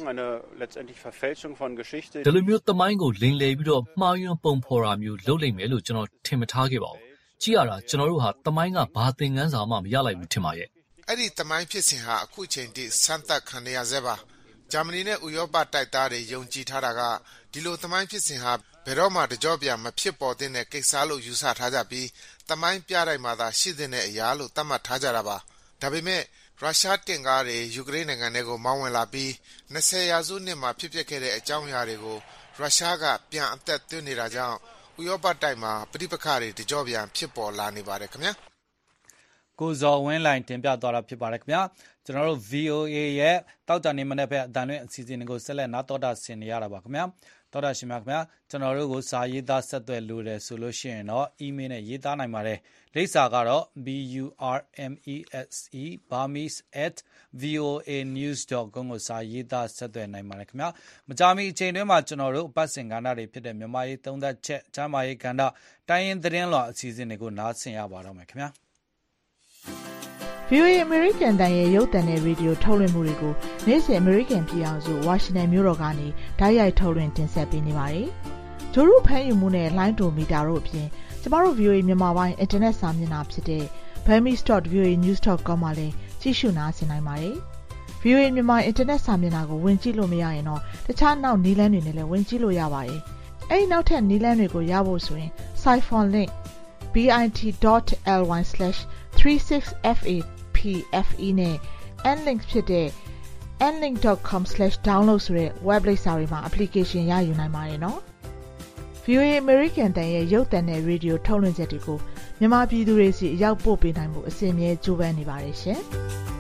ဒီလိုမျိုးသမိုင်းကိုလိမ်လည်ပြီးတော့မှားယွင်းပုံဖော်တာမျိုးလုပ်နိုင်မယ်လို့ကျွန်တော်ထင်မထားခဲ့ပါဘူးကြည့်ရတာကျွန်တော်တို့ဟာသမိုင်းကဘာသင်ခန်းစာမှမရလိုက်ဘူးထင်ပါရဲ့အဲ့ဒီသမိုင်းဖြစ်စဉ်ဟာအခုချိန်ထိစမ်းသပ်ခံရဆဲပါဂျာမနီနဲ့ဥရောပတိုက်သားတွေယုံကြည်ထားတာကဒီလိုသမိုင်းဖြစ်စဉ်ဟာဘယ်တော့မှတကြော့ပြန်မဖြစ်ပေါ်တဲ့ကိစ္စလို့ယူဆထားကြပြီးသမိုင်းပြတိုက်မှာသာရှိတဲ့အရာလို့သတ်မှတ်ထားကြတာပါဒါပေမဲ့ရုရှားတင်ကားတွေယူကရိန်းနိုင်ငံတွေကိုမောင်းဝင်လာပြီး၂၀ရာစုနှစ်မှာဖြစ်ပျက်ခဲ့တဲ့အကြောင်းအရာတွေကိုရုရှားကပြန်အသက်သွင်းနေတာကြောင့်ဥရောပတိုက်မှာပဋိပက္ခတွေတကြော့ပြန်ဖြစ်ပေါ်လာနေပါတယ်ခင်ဗျာကိုဇော်ဝင်းလိုင်းတင်ပြသွားတာဖြစ်ပါတယ်ခင်ဗျာကျွန်တော်တို့ ဗီအိုအေ ရဲ့တောက်ကြနေမနေ့ဖက်အတန်လွင့်အစီအစဉ်တွေကိုဆက်လက်နားတော်တာဆင်နေရတာပါခင်ဗျာတော်တာရှင်များခင်ဗျာကျွန်တော်တို့ကိုစာရေးသားဆက်သွယ်လို့တယ်ဆိုလို့ရှိရင်တော့ email နဲ့ရေးသားနိုင်ပါတယ်လိပ်စာကတော့ b u r m e s e burmese at v o a news dot com ကိုစာရေးသားဆက်သွယ်နိုင်ပါတယ်ခင်ဗျာမကြာမီအချိန်တွင်းမှာကျွန်တော်တို့အပတ်စဉ်ကဏ္ဍတွေဖြစ်တဲ့မြန်မာရေးသုံးသက်ချက်ချမ်းမာရေးကဏ္ဍတိုင်းရင်းသတင်းလွှာအစီအစဉ်တွေကိုနားဆင်ရပါတော့မယ်ခင်ဗျာဗီအိုအေ American တန်ရဲ့ရုပ်သံနဲ့ရေဒီယိုထုတ်လွှင့်မှုတွေကိုနေ့စဉ် American ပြည်အောင်စုဝါရှင်တန်မြို့တော်ကနေဓာတ်ရိုက်ထုတ်လွှင့်တင်ဆက်ပေးနေပါတယ်။ဂျိုရုဖမ်းယူမှုနဲ့လိုင်းတိုမီတာတို့အပြင်ကျမတို့ ဗီအိုအေ မြန်မာပိုင်းအင်တာနက်စာမျက်နှာဖြစ်တဲ့ burmese dot v o a news dot com မှာလည်းကြည့်ရှုနားဆင်နိုင်ပါတယ်။ ဗီအိုအေ မြန်မာအင်တာနက်စာမျက်နှာကိုဝင်ကြည့်လို့မရရင်တော့တခြားနောက်နည်းလမ်းတွေနဲ့လည်းဝင်ကြည့်လို့ရပါတယ်။အဲဒီနောက်ထပ်နည်းလမ်းတွေကိုရဖို့ဆိုရင် Siphon link bit dot l y slash three six f a p F E နဲ့ Nlink ဖြစ်တဲ့ en link dot com slash download ဆိုတဲ့ web လိပ်စာတွေမှာ application ရယူနိုင်ပါတယ်နော်။ ဗွီအိုအေ American တန်ရဲ့ရုပ်သံနဲ့ရေဒီယိုထုတ်လွှင့်ချက်တွေကိုမြန်မာပြည်သူတွေစီအရောက်ပို့ပေးနိုင်မှုအစီအမြဲကြိုးပမ်းနေပါတယ်ရှင်။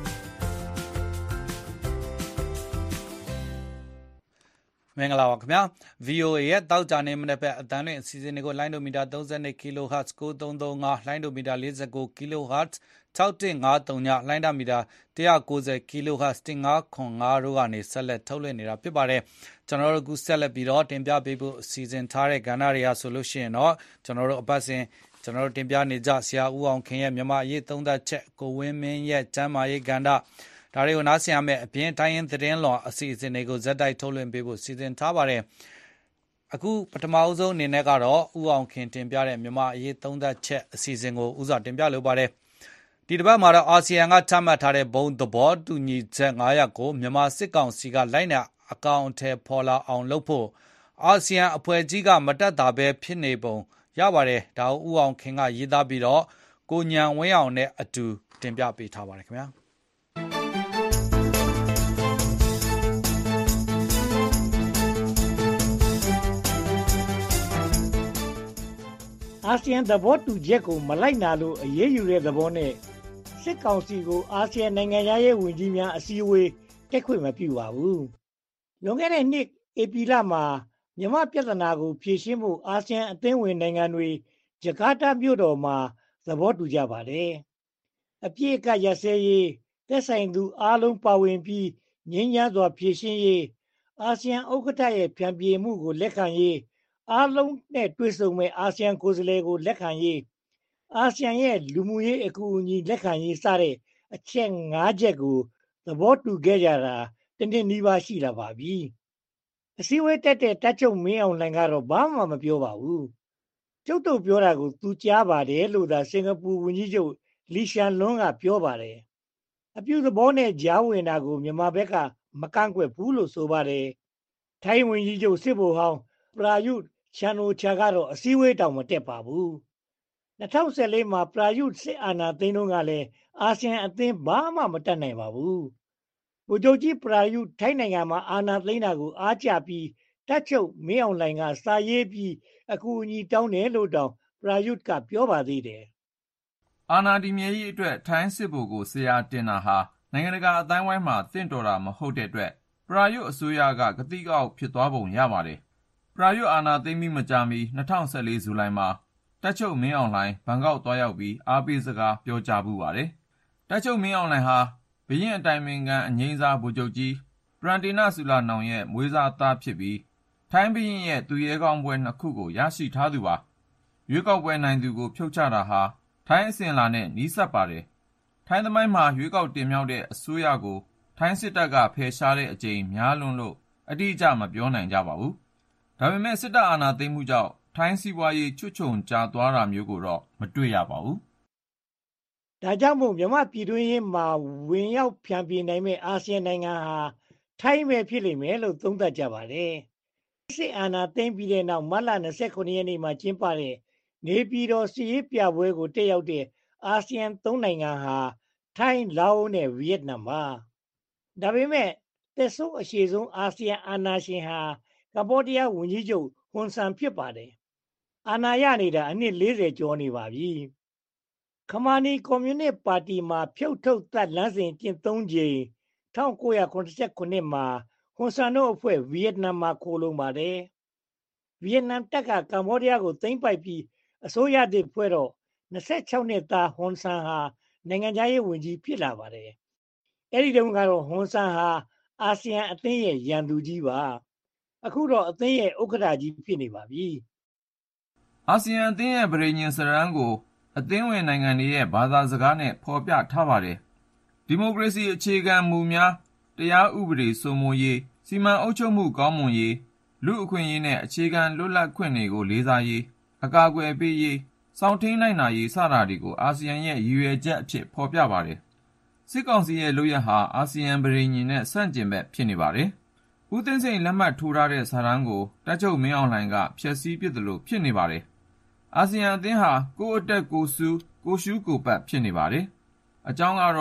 မင်္ဂလာပါခင်ဗျာ ဗွီအိုအေ ရဲ့တောက်ကြနေမနေ့ကအတန်းလွင့်အစီအစဉ်တွေကိုလိုင်းဒိုမီတာသုံး၂ kHz ကိုသုံးသုံး၅လိုင်းဒိုမီတာ၄၉ kHz ၆၁၅၃ညလိုင်းဒိုမီတာ၁၉၀ kHz ၁၅ခွန်၅တို့ကနေဆက်လက်ထုတ်လွှင့်နေတာဖြစ်ပါတယ်ကျွန်တော်တို့ကဆက်လက်ပြီးတော့တင်ပြပေးဖို့အစီအစဉ်ထားတဲ့ကဏ္ဍတွေဟာဆိုလို့ရှိရင်တော့ကျွန်တော်တို့အပတ်စဉ်ကျွန်တော်တို့တင်ပြနေကြဆရာဦးအောင်ခင်ရဲ့မြန်မာအရေးသုံးသပ်ချက်ကိုဝင်းမင်းရဲ့ကျမ်းမာရေးကဏ္ဍဒါတွေကိုနားဆင်ရမယ့်အပြင်တိုင်းရင်းသတင်းလွှာအစီအစဉ်တွေကိုဇက်တိုက်ထုတ်လွှင့်ပေးဖို့စီစဉ်ထားပါတယ်အခုပထမအဆုံးအနေနဲ့ကတော့ဦးအောင်ခင်တင်ပြတဲ့မြန်မာအရေးသုံးသပ်ချက်အစီအစဉ်ကိုဦးစွာတင်ပြလိုပါတယ်ဒီတစ်ပတ်မှာတော့အာဆီယံကချမှတ်ထားတဲ့ဘုံသဘောတူညီချက်၅ရပ်ကိုမြန်မာစစ်ကောင်စီကလိုက်နာအကောင့်အထည်ဖော်လာအောင်လုပ်ဖို့အာဆီယံအဖွဲ့ကြီးကမတက်တာပဲဖြစ်နေပုံရပါတယ်ဒါကိုဦးအောင်ခင်ကရေးသားပြီးတော့ကိုညံဝင်းအောင်နဲ့အတူတင်ပြပေးထားပါတယ်ခင်ဗျာအာဆီယံသဘောတူချက်ကိုမလိုက်နာလို့အရေးယူတဲ့သဘောနဲ့စစ်ကောင်စီကိုအာဆီယံနိုင်ငံရေးဝန်ကြီးများအစည်းအဝေးတက်ခွင့်မပြုပါဘူး။လွန်ခဲ့တဲ့နှစ်ဧပြီလမှာမြန်မာပြည်ထနာကိုဖြေရှင်းဖို့အာဆီယံအသင်းဝင်နိုင်ငံတွေဂျကာတာမြို့တော်မှာသဘောတူကြပါတယ်။အပြည့်အကရစဲရေးသက်ဆိုင်သူအားလုံးပါဝင်ပြီးငြိမ်းချမ်းစွာဖြေရှင်းရေးအာဆီယံဥက္ကဋ္ဌရဲ့ဖြန့်ပြေမှုကိုလက်ခံရေးအားလုံးနဲ့တွေ့ဆုံမဲ့အာဆီယံကိုယ်စားလှယ်ကိုလက်ခံရေးအာဆီယံရဲ့လူမှုရေးအကူအညီလက်ခံရေးစတဲ့အချက်၅ချက်ကိုသဘောတူခဲ့ကြတာတနည်းနည်းပါရှိလာပါပြီအစည်းအဝေးတက်တဲ့တပ်ချုပ်မင်းအောင်လှိုင်ကတော့ဘာမှမပြောပါဘူးကျုပ်တို့ပြောတာကိုသူကြားပါတယ်လို့သာစင်ကာပူဝန်ကြီးချုပ်လီရှာလွန်းကပြောပါတယ်အပြုသဘောနဲ့ကြားဝင်တာကိုမြန်မာဘက်ကမကန့်ကွက်ဘူးလို့ဆိုပါတယ်ထိုင်းဝန်ကြီးချုပ်စစ်ဘိုဟောင်းပရာယုချန်နိုချာကတော့အစည်းအဝေးတောင်မတက်ပါဘူး၂၀၁၄မှာပရာယုစစ်အာဏာသိမ်းတော့ကလည်းအာဆီယံအသင်းဘာမှမတက်နိုင်ပါဘူးဗိုလ်ချုပ်ကြီးပရာယုထိုင်းနိုင်ငံမှာအာဏာသိမ်းတာကိုအားကျပြီးတပ်ချုပ်မင်းအောင်လှိုင်ကစာရေးပြီးအကူအညီတောင်းတယ်လို့တောင်ပရာယုကပြောပါသေးတယ်အာဏာတည်မြဲရေးအတွက်ထိုင်းစစ်ဗိုလ်ကိုဆရာတင်တာဟာနိုင်ငံတကာအတိုင်းဝိုင်းမှာတင့်တော်တာမဟုတ်တဲ့အတွက်ပရာယုအစိုးရကကတိကောက်ဖြစ်သွားပုံရပါတယ်ပရာယုအာဏာသိမ်းပြီးမကြာမီ၂၀၁၄ဇူလိုင်မှာတပ်ချုပ်မင်းအောင်လှိုင်ဘန်ကောက်သွားရောက်ပြီးအားပေးစကားပြောကြားပူပါတယ်တပ်ချုပ်မင်းအောင်လှိုင်ဟာဘုရင်အတိုင်ပင်ခံအငြိမ်းစားဗိုလ်ချုပ်ကြီးပရန်တေနဆူလာနောင်ရဲ့မွေးစားသားဖြစ်ပြီးထိုင်းဘုရင်ရဲ့သူရဲကောင်းပွဲနှစ်ခုကိုရရှိထားသူပါရွေးကောက်ပွဲနိုင်သူကိုဖြုတ်ချတာဟာထိုင်းအစဉ်လာနဲ့နီးစပ်ပါတယ်ထိုင်းသမိုင်းမှာရွေးကောက်တင်မြှောက်တဲ့အစိုးရကိုထိုင်းစစ်တပ်ကဖယ်ရှားတဲ့အကြိမ်များလွန်းလို့အတိအကျမပြောနိုင်ကြပါဘူးဒါပေမဲ့စစ်တပ်အာဏာသိမ်းမှုကြောင့်ထိုင်းစီးပွားရေးချွတ်ချုံကျသွားတာမျိုးကိုတော့မတွေ့ရပါဘူး။ဒါကြောင့်မို့မြန်မာပြည်တွင်းရေးမှာဝင်ရောက်ဖြန့်ပြေးနိုင်မဲ့အာဆီယံနိုင်ငံဟာထိုင်းပဲဖြစ်လိမ့်မယ်လို့သုံးသပ်ကြပါတယ်။စစ်အာဏာသိမ်းပြီးတဲ့နောက်မတ်လ၂၉ရက်နေ့မှာကျင်းပတဲ့နေပြည်တော်စီရေးပြပွဲကိုတက်ရောက်တဲ့အာဆီယံသုံးနိုင်ငံဟာထိုင်း၊လာအိုနဲ့ဗီယက်နမ်ပါ။ဒါပေမဲ့သက်ဆိုးအရှိဆုံးအာဆီယံအာဏာရှင်ဟာကမ္ဘောဒီးယားဝန်ကြီးချုပ်ဟွန်ဆန်ဖြစ်ပါတယ်။အာဏာရနေတာအနှစ်၄၀ကျော်နေပါပြီ။ခမာနီကွန်မြူနစ်ပါတီမှာဖြုတ်ထုတ်သတ်လမ်းစဉ်ကျင့်သုံးကြိမ်၁၉၇၇မှာဟွန်ဆန်တို့အဖွဲ့ဗီယက်နမ်မှာခိုလုံပါတယ်။ဗီယက်နမ်တပ်ကကမ္ဘောဒီးယားကိုသိမ်းပိုက်ပြီးအစိုးရသစ်ဖွဲ့တော့၂၆နှစ်သားဟွန်ဆန်ဟာနိုင်ငံခြားရေးဝန်ကြီးဖြစ်လာပါတယ်။အဲဒီတုန်းကတော့ဟွန်ဆန်ဟာအာဆီယံအသင်းရဲ့ရန်သူကြီးပါ။အခုတော့အသင်းရဲ့ဥက္ကဋ္ဌကြီးဖြစ်နေပါပြီ။အာဆီယံအသင်းရဲ့ပဋိညာဉ်စာတမ်းကိုအသင်းဝင်နိုင်ငံတွေရဲ့ဘာသာစကားနဲ့ဖော်ပြထားပါတယ်။ဒီမိုကရေစီအခြေခံမူများတရားဥပဒေစိုးမိုးရေးစီမံအုပ်ချုပ်မှုကောင်းမွန်ရေးလူအခွင့်အရေးနဲ့အခြေခံလွတ်လပ်ခွင့်တွေကိုလေးစားရေးအကာအကွယ်ပေးရေးစောင့်ထိန်းနိုင်ရေးစတာတွေကိုအာဆီယံရဲ့ရည်ရွယ်ချက်အဖြစ်ဖော်ပြပါတယ်။စစ်ကောင်စီရဲ့လုပ်ရဟာအာဆီယံပဋိညာဉ်နဲ့ဆန့်ကျင်ဘက်ဖြစ်နေပါတယ်။ဦးသိန်းစိန်လက်မှတ်ထိုးထားတဲ့စာတမ်းကိုတပ်ချုပ်မင်းအောင်လှိုင်ကဖျက်ဆီးပစ်တယ်လို့ဖြစ်နေပါတယ်။အာဆီယံအသင်းဟာကိုယ့်အတက်ကိုယ်ဆူကိုရှူးကိုပတ်ဖြစ်နေပါတယ်။အကြောင်းကတော့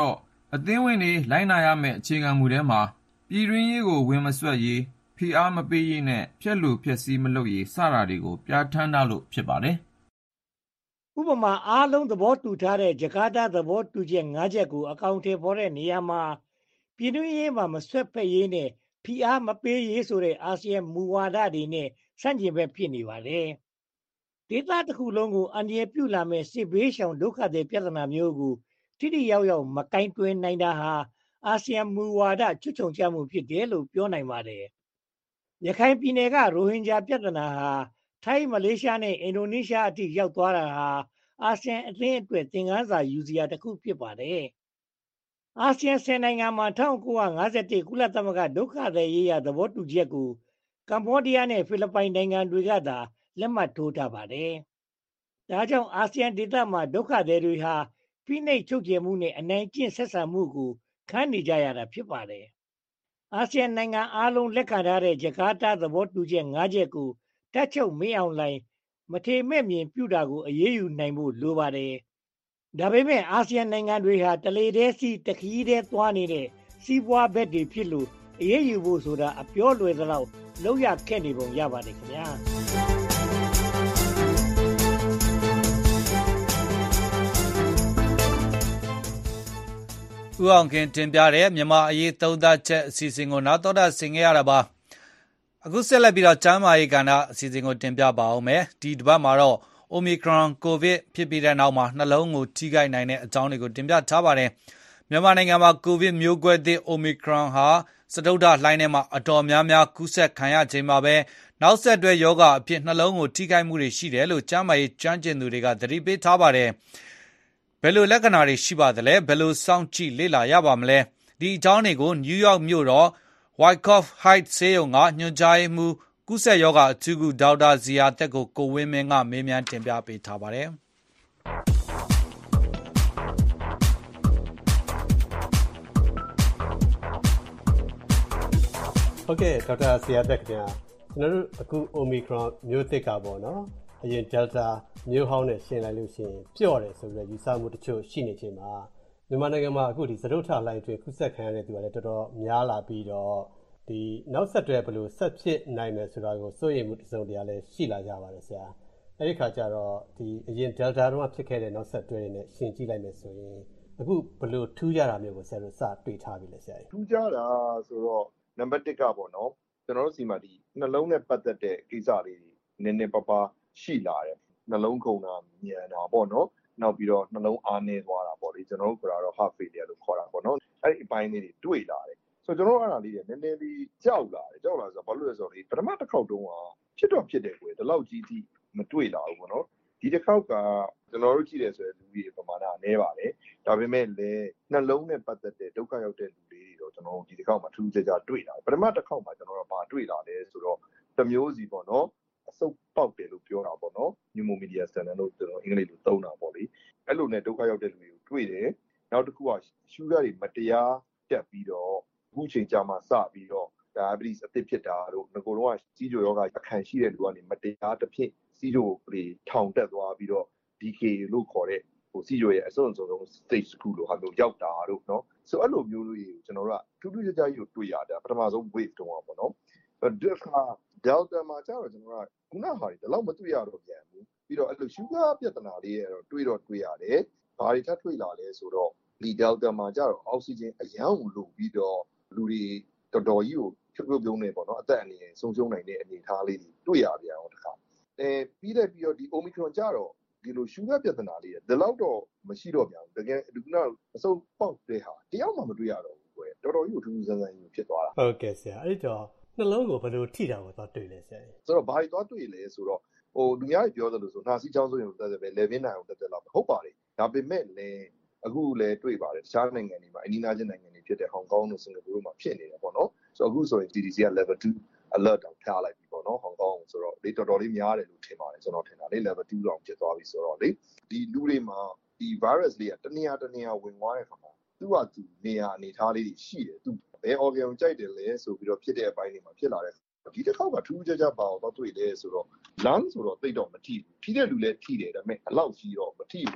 အသင်းဝင်တွေလိုက်နာရမယ့်အခြေခံမူထဲမှာပြည်တွင်းရေးကိုဝင်မစွက်ရေးဖိအားမပေးရေးနဲ့ဖျက်လို့ဖျက်ဆီးမလုပ်ရေးစတာတွေကိုပြဋ္ဌာန်းထားလို့ဖြစ်ပါတယ်ဥပမာအားလုံးသဘောတူထားတဲ့ဂျကာတာသဘောတူချက်၅ချက်ကိုအကောင့်ထဲပေါ်တဲ့နေရာမှာပြည်တွင်းရေးမှာမဆွတ်ဖက်ရေးနဲ့ဖိအားမပေးရေးဆိုတဲ့အာဆီယံမူဝါဒတွေနဲ့ဆန့်ကျင်ဘက်ဖြစ်နေပါတယ်။ဒေသတစ်ခုလုံးကိုအန္တရာယ်ပြုလာမဲ့စစ်ဘေးရှောင်ဒုက္ခတွေပြဿနာမျိုးကိုထိထိရောက်ရောက်မကင်တွင်နိုင်တာဟာအာဆီယံမူဝါဒချွတ်ချုံချမှုဖြစ်တယ်လို့ပြောနိုင်ပါတယ်။ရခိုင်ပြည်နယ်ကရိုဟင်ဂျာပြဿနာဟာထိုင်းမလေးရှားနဲ့အင်ဒိုနီးရှားအထိရောက်သွားတာဟာအာဆီယံအသင်းအတွက်သင်ခန်းစာယူစရာတစ်ခုဖြစ်ပါတယ်။အာဆီယံဆယ်နိုင်ငံမှာ၁၉၅၁ကုလသမဂ္ဂဒုက္ခသည်ရေးရာသဘောတူချက်ကိုကမ္ဘောဒီးယားနဲ့ဖိလစ်ပိုင်နိုင်ငံတွေကသာလက်မှတ်ထိုးထားပါတယ်။ဒါကြောင့်အာဆီယံဒေသမှာဒုက္ခသည်တွေဟာဖိနှိပ်ချုပ်ချယ်မှုနဲ့အနိုင်ကျင့်ဆက်ဆံမှုကိုခံနေကြရတာဖြစ်ပါတယ်။အာဆီယံနိုင်ငံအားလုံးလက်ခံထားတဲ့ဂျကာတာသဘောတူချက်၅ချက်ကိုတပ်ချုပ်မင်းအောင်လှိုင်မထေမဲ့မြင်ပြုတာကိုအရေးယူနိုင်ဖို့လိုပါတယ်။ဒါပေမဲ့အာဆီယံနိုင်ငံတွေဟာတလေတည်းစီတခီးတည်းသွားနေတဲ့စီးပွားဘက်တွေဖြစ်လို့အရေးယူဖို့ဆိုတာအပြောလွယ်သလောက်လောက်ရခက်နေပုံရပါတယ်ခင်ဗျာ။ဦးအောင်ခင်တင်ပြတဲ့မြန်မာအရေးသုံးသပ်ချက်အစီအစဉ်ကိုနောက်တော့ဆင်ခဲ့ရတာပါအခုဆက်လက်ပြီးတော့ကျမ်းမာရေးကဏ္ဍအစီအစဉ်ကိုတင်ပြပါအောင်မယ်ဒီတစ်ပတ်မှာတော့ Omicron ကိုဗစ်ဖြစ်ပြီးတဲ့နောက်မှာနှလုံးကိုထိခိုက်နိုင်တဲ့အကြောင်းတွေကိုတင်ပြထားပါတယ်မြန်မာနိုင်ငံမှာကိုဗစ်မျိုးကွဲသစ် Omicron ဟာစတုတ္ထလှိုင်းထဲမှာအတော်များများကူးစက်ခံရချိန်မှာပဲနောက်ဆက်တွဲရောဂါအဖြစ်နှလုံးကိုထိခိုက်မှုတွေရှိတယ်လို့ကျမ်းမာရေးကျွမ်းကျင်သူတွေကသတိပေးထားပါတယ်ဘယ်လိုလက္ခဏာတွေရှိပါသလဲဘယ်လိုစောင့်ကြည့်လေ့လာရပါမလဲဒီအကြောင်းတွေကိုနယူးယောက်မြို့တော် Wyckoff Heights ဆေးရုံကညွှန်ကြားရေးမှူးကုသရောဂါအထူးကုဒေါက်တာဇီယာတက်ကိုကိုဝင်းမင်းကမေးမြန်းတင်ပြပေးထားပါတယ်ဟုတ်ကဲ့ဒေါက်တာဇီယာတက်ခင်ဗျာကျွန်တော်တို့အခု Omicron မျိုးသစ်ကပေါ့နော်အရင် Delta မျိုးဟောင်းနဲ့ရှင်းလိုက်လို့ရှိရင်ပျော့တယ်ဆိုပြီးယူဆမှုတချို့ရှိနေချိန်မှာမြန်မာနိုင်ငံမှာအခုဒီစတုတ္ထလှိုင်းအတွင်းကုသခံရတဲ့သူကလည်းတော်တော်များလာပြီးတော့ဒီနောက်ဆက်တွဲဘယ်လိုဆက်ဖြစ်နိုင်မယ်ဆိုတာကိုစိုးရိမ်မှုတစုံတရာလည်းရှိလာကြပါတယ်ဆရာအဲ့ဒီခါကျတော့ဒီအရင် Delta တုန်းကဖြစ်ခဲ့တဲ့နောက်ဆက်တွဲတွေနဲ့ရှင်းကြည့်လိုက်မယ်ဆိုရင်အခုဘယ်လိုထူးခြားတာမျိုးကိုဆရာတို့စတွေ့ထားပြီလဲဆရာထူးခြားတာဆိုတော့နံပါတ်တစ်ကပေါ့နော်ကျွန်တော်တို့စီမှာဒီနှလုံးနဲ့ပတ်သက်တဲ့ကိစ္စလေးနည်းနည်းပါးပါးရှိလာတယ်နှလုံးခုန်တာမြန်တာပေါ့နော်နောက်ပြီးတော့နှလုံးအားနေသွားတာပေါ့လေကျွန်တော်တို့ကတော့ heart failure လို့ခေါ်တာပေါ့နော်အဲ့ဒီအပိုင်းလေးတွေတွေ့လာတယ်ဆိုတော့ကျွန်တော်တို့အဲ့ဒါလေးတွေနည်းနည်းလေးကြောက်လာတယ်ကြောက်လာဆိုတော့ဘာလို့လဲဆိုတော့ဒီပထမတစ်ခေါက်တုန်းကဖြစ်တော့ဖြစ်တယ်ကွယ်ဒီလောက်ကြီးကြီးမတွေ့လာဘူးပေါ့နော်ဒီတစ်ခေါက်ကကျွန်တော်တို့ကြည့်တယ်ဆိုရင်လူကြီးပမာဏနည်းပါတယ်ဒါပေမဲ့လည်းနှလုံးနဲ့ပတ်သက်တဲ့ဒုက္ခရောက်တဲ့လူတွေတွေတော့ကျွန်တော်တို့ဒီတစ်ခေါက်မှာထူးခြားခြားတွေ့လာတယ်ပထမတစ်ခေါက်မှာကျွန်တော်တို့ဘာတွေ့လာလဲဆိုတော့တစ်မျိုးစီပေါ့နော်အဆုတ်ပေါက်တယ်လို့ပြောတာပေါ့နော် pneumonia stenosis လို့ကျွန်တော်အင်္ဂလိပ်လိုသုံးတာပေါ့လေအဲ့လိုနဲ့ဒုက္ခရောက်တဲ့လူတွေကိုတွေ့တယ်နောက်တစ်ခုကရှူဂါတွေမတရားတက်ပြီးတော့အခုချိန်ကြာမှစပြီးတော့ diabetes အသစ်ဖြစ်တာတို့ငကိုတော့စီးကြိုယောဂအခံရှိတဲ့လူကနေမတရားတစ်ဖြစ်စီးကြိုတွေထောင်တက်သွားပြီးတော့ ဒီ ကေ လို့ခေါ်တဲ့ဟိုစီးကြိုရဲ့အစွန်းဆုံး stage တစ်ခုလို့ဟာမျိုးရောက်တာတို့နော်ဆိုအဲ့လိုမျိုးလေးကိုကျွန်တော်တို့ကထူးထူးခြားခြားကြီးကိုတွေ့ရတာပထမဆုံး wave တုန်းကပေါ့နော်ဒီခါ Delta မှာကျတော့ကျွန်တော်ကခုနဟာဒီလောက်မတွေ့ရတော့ပြန်ဘူးပြီးတော့အဲ့လို sugar ပြဿနာလေးရတော့တွေ့တော့တွေ့ရတယ်ဘာတွေထပ်တွေ့လာလဲဆိုတော့ဒီ Delta မှာကျတော့ oxygen အရန်ကိုလိုပြီးတော့လူတွေတော်တော်ကြီးကိုဖြုတ်ဖြုတ်ပြုံးနေပေါ့နော်အသက်အန္တရာယ်ဆုံးရှုံးနိုင်တဲ့အနေအထားလေးတွေတွေ့ရပြန်အောင်တခါအဲပြီးတဲ့ပြီးတော့ဒီ Omicron ကျတော့ဒီလို sugar ပြဿနာလေးဒီလောက်တော့မရှိတော့ပြန်ဘူးတကယ်ဒီကုနာအစုပ်ပေါက်တဲ့ဟာတယောက်မှမတွေ့ရတော့ဘူးကွယ်တော်တော်ကြီးကိုထူးထူးဆန်းဆန်းကြီးဖြစ်သွားတာဟုတ်ကဲ့ဆရာအဲ့တော့နှလုံးကိုဘယ်လိုထိတာကိုသွားတွေ့လဲဆရာဆိုတော့ဘာတွေသွားတွေ့လဲဆိုတော့ဟိုလူများကြီးပြောသလိုဆိုနှာစီးချောင်းဆိုရင်တက်တယ်ပဲ level နိုင်အောင်တက်တယ်လောက်ဟုတ်ပါတယ်ဒါပေမဲ့လည်းအခုလည်းတွေ့ပါတယ်တခြားနိုင်ငံတွေမှာအနီးနားချင်းနိုင်ငံတွေဖြစ်တဲ့ဟောင်ကောင်တို့စင်ကာပူတို့မှာဖြစ်နေတယ်ပေါ့နော်ဆိုတော့အခုဆိုရင် စီ ဒီ စီ က level 2 alert တောင်ထားလိုက်ပြီပေါ့နော်ဟောင်ကောင်ဆိုတော့လေတော်တော်လေးများတယ်လို့ထင်ပါတယ်ကျွန်တော်ထင်တာလေ level 2တောင်ဖြစ်သွားပြီဆိုတော့လေဒီလူတွေမှာဒီ virus လေးကတနေရာတနေရာဝင်သွားတဲ့အခါမှာသူ့ဟာသူနေရာအနေထားလေးတွေရှိတယ်သူဘယ် organ ကိုကြိုက်တယ်လဲဆိုပြီးတော့ဖြစ်တဲ့အပိုင်းတွေမှာဖြစ်လာတဲ့ဒီတစ်ခေါက်ကထူးခြားခြားပါတော့တွေ့တယ်ဆိုတော့ lung ဆိုတော့သိတော့မထိဘူးထိတဲ့လူလည်းထိတယ်ဒါပေမဲ့အလောက်ကြီးတော့မထိဘူး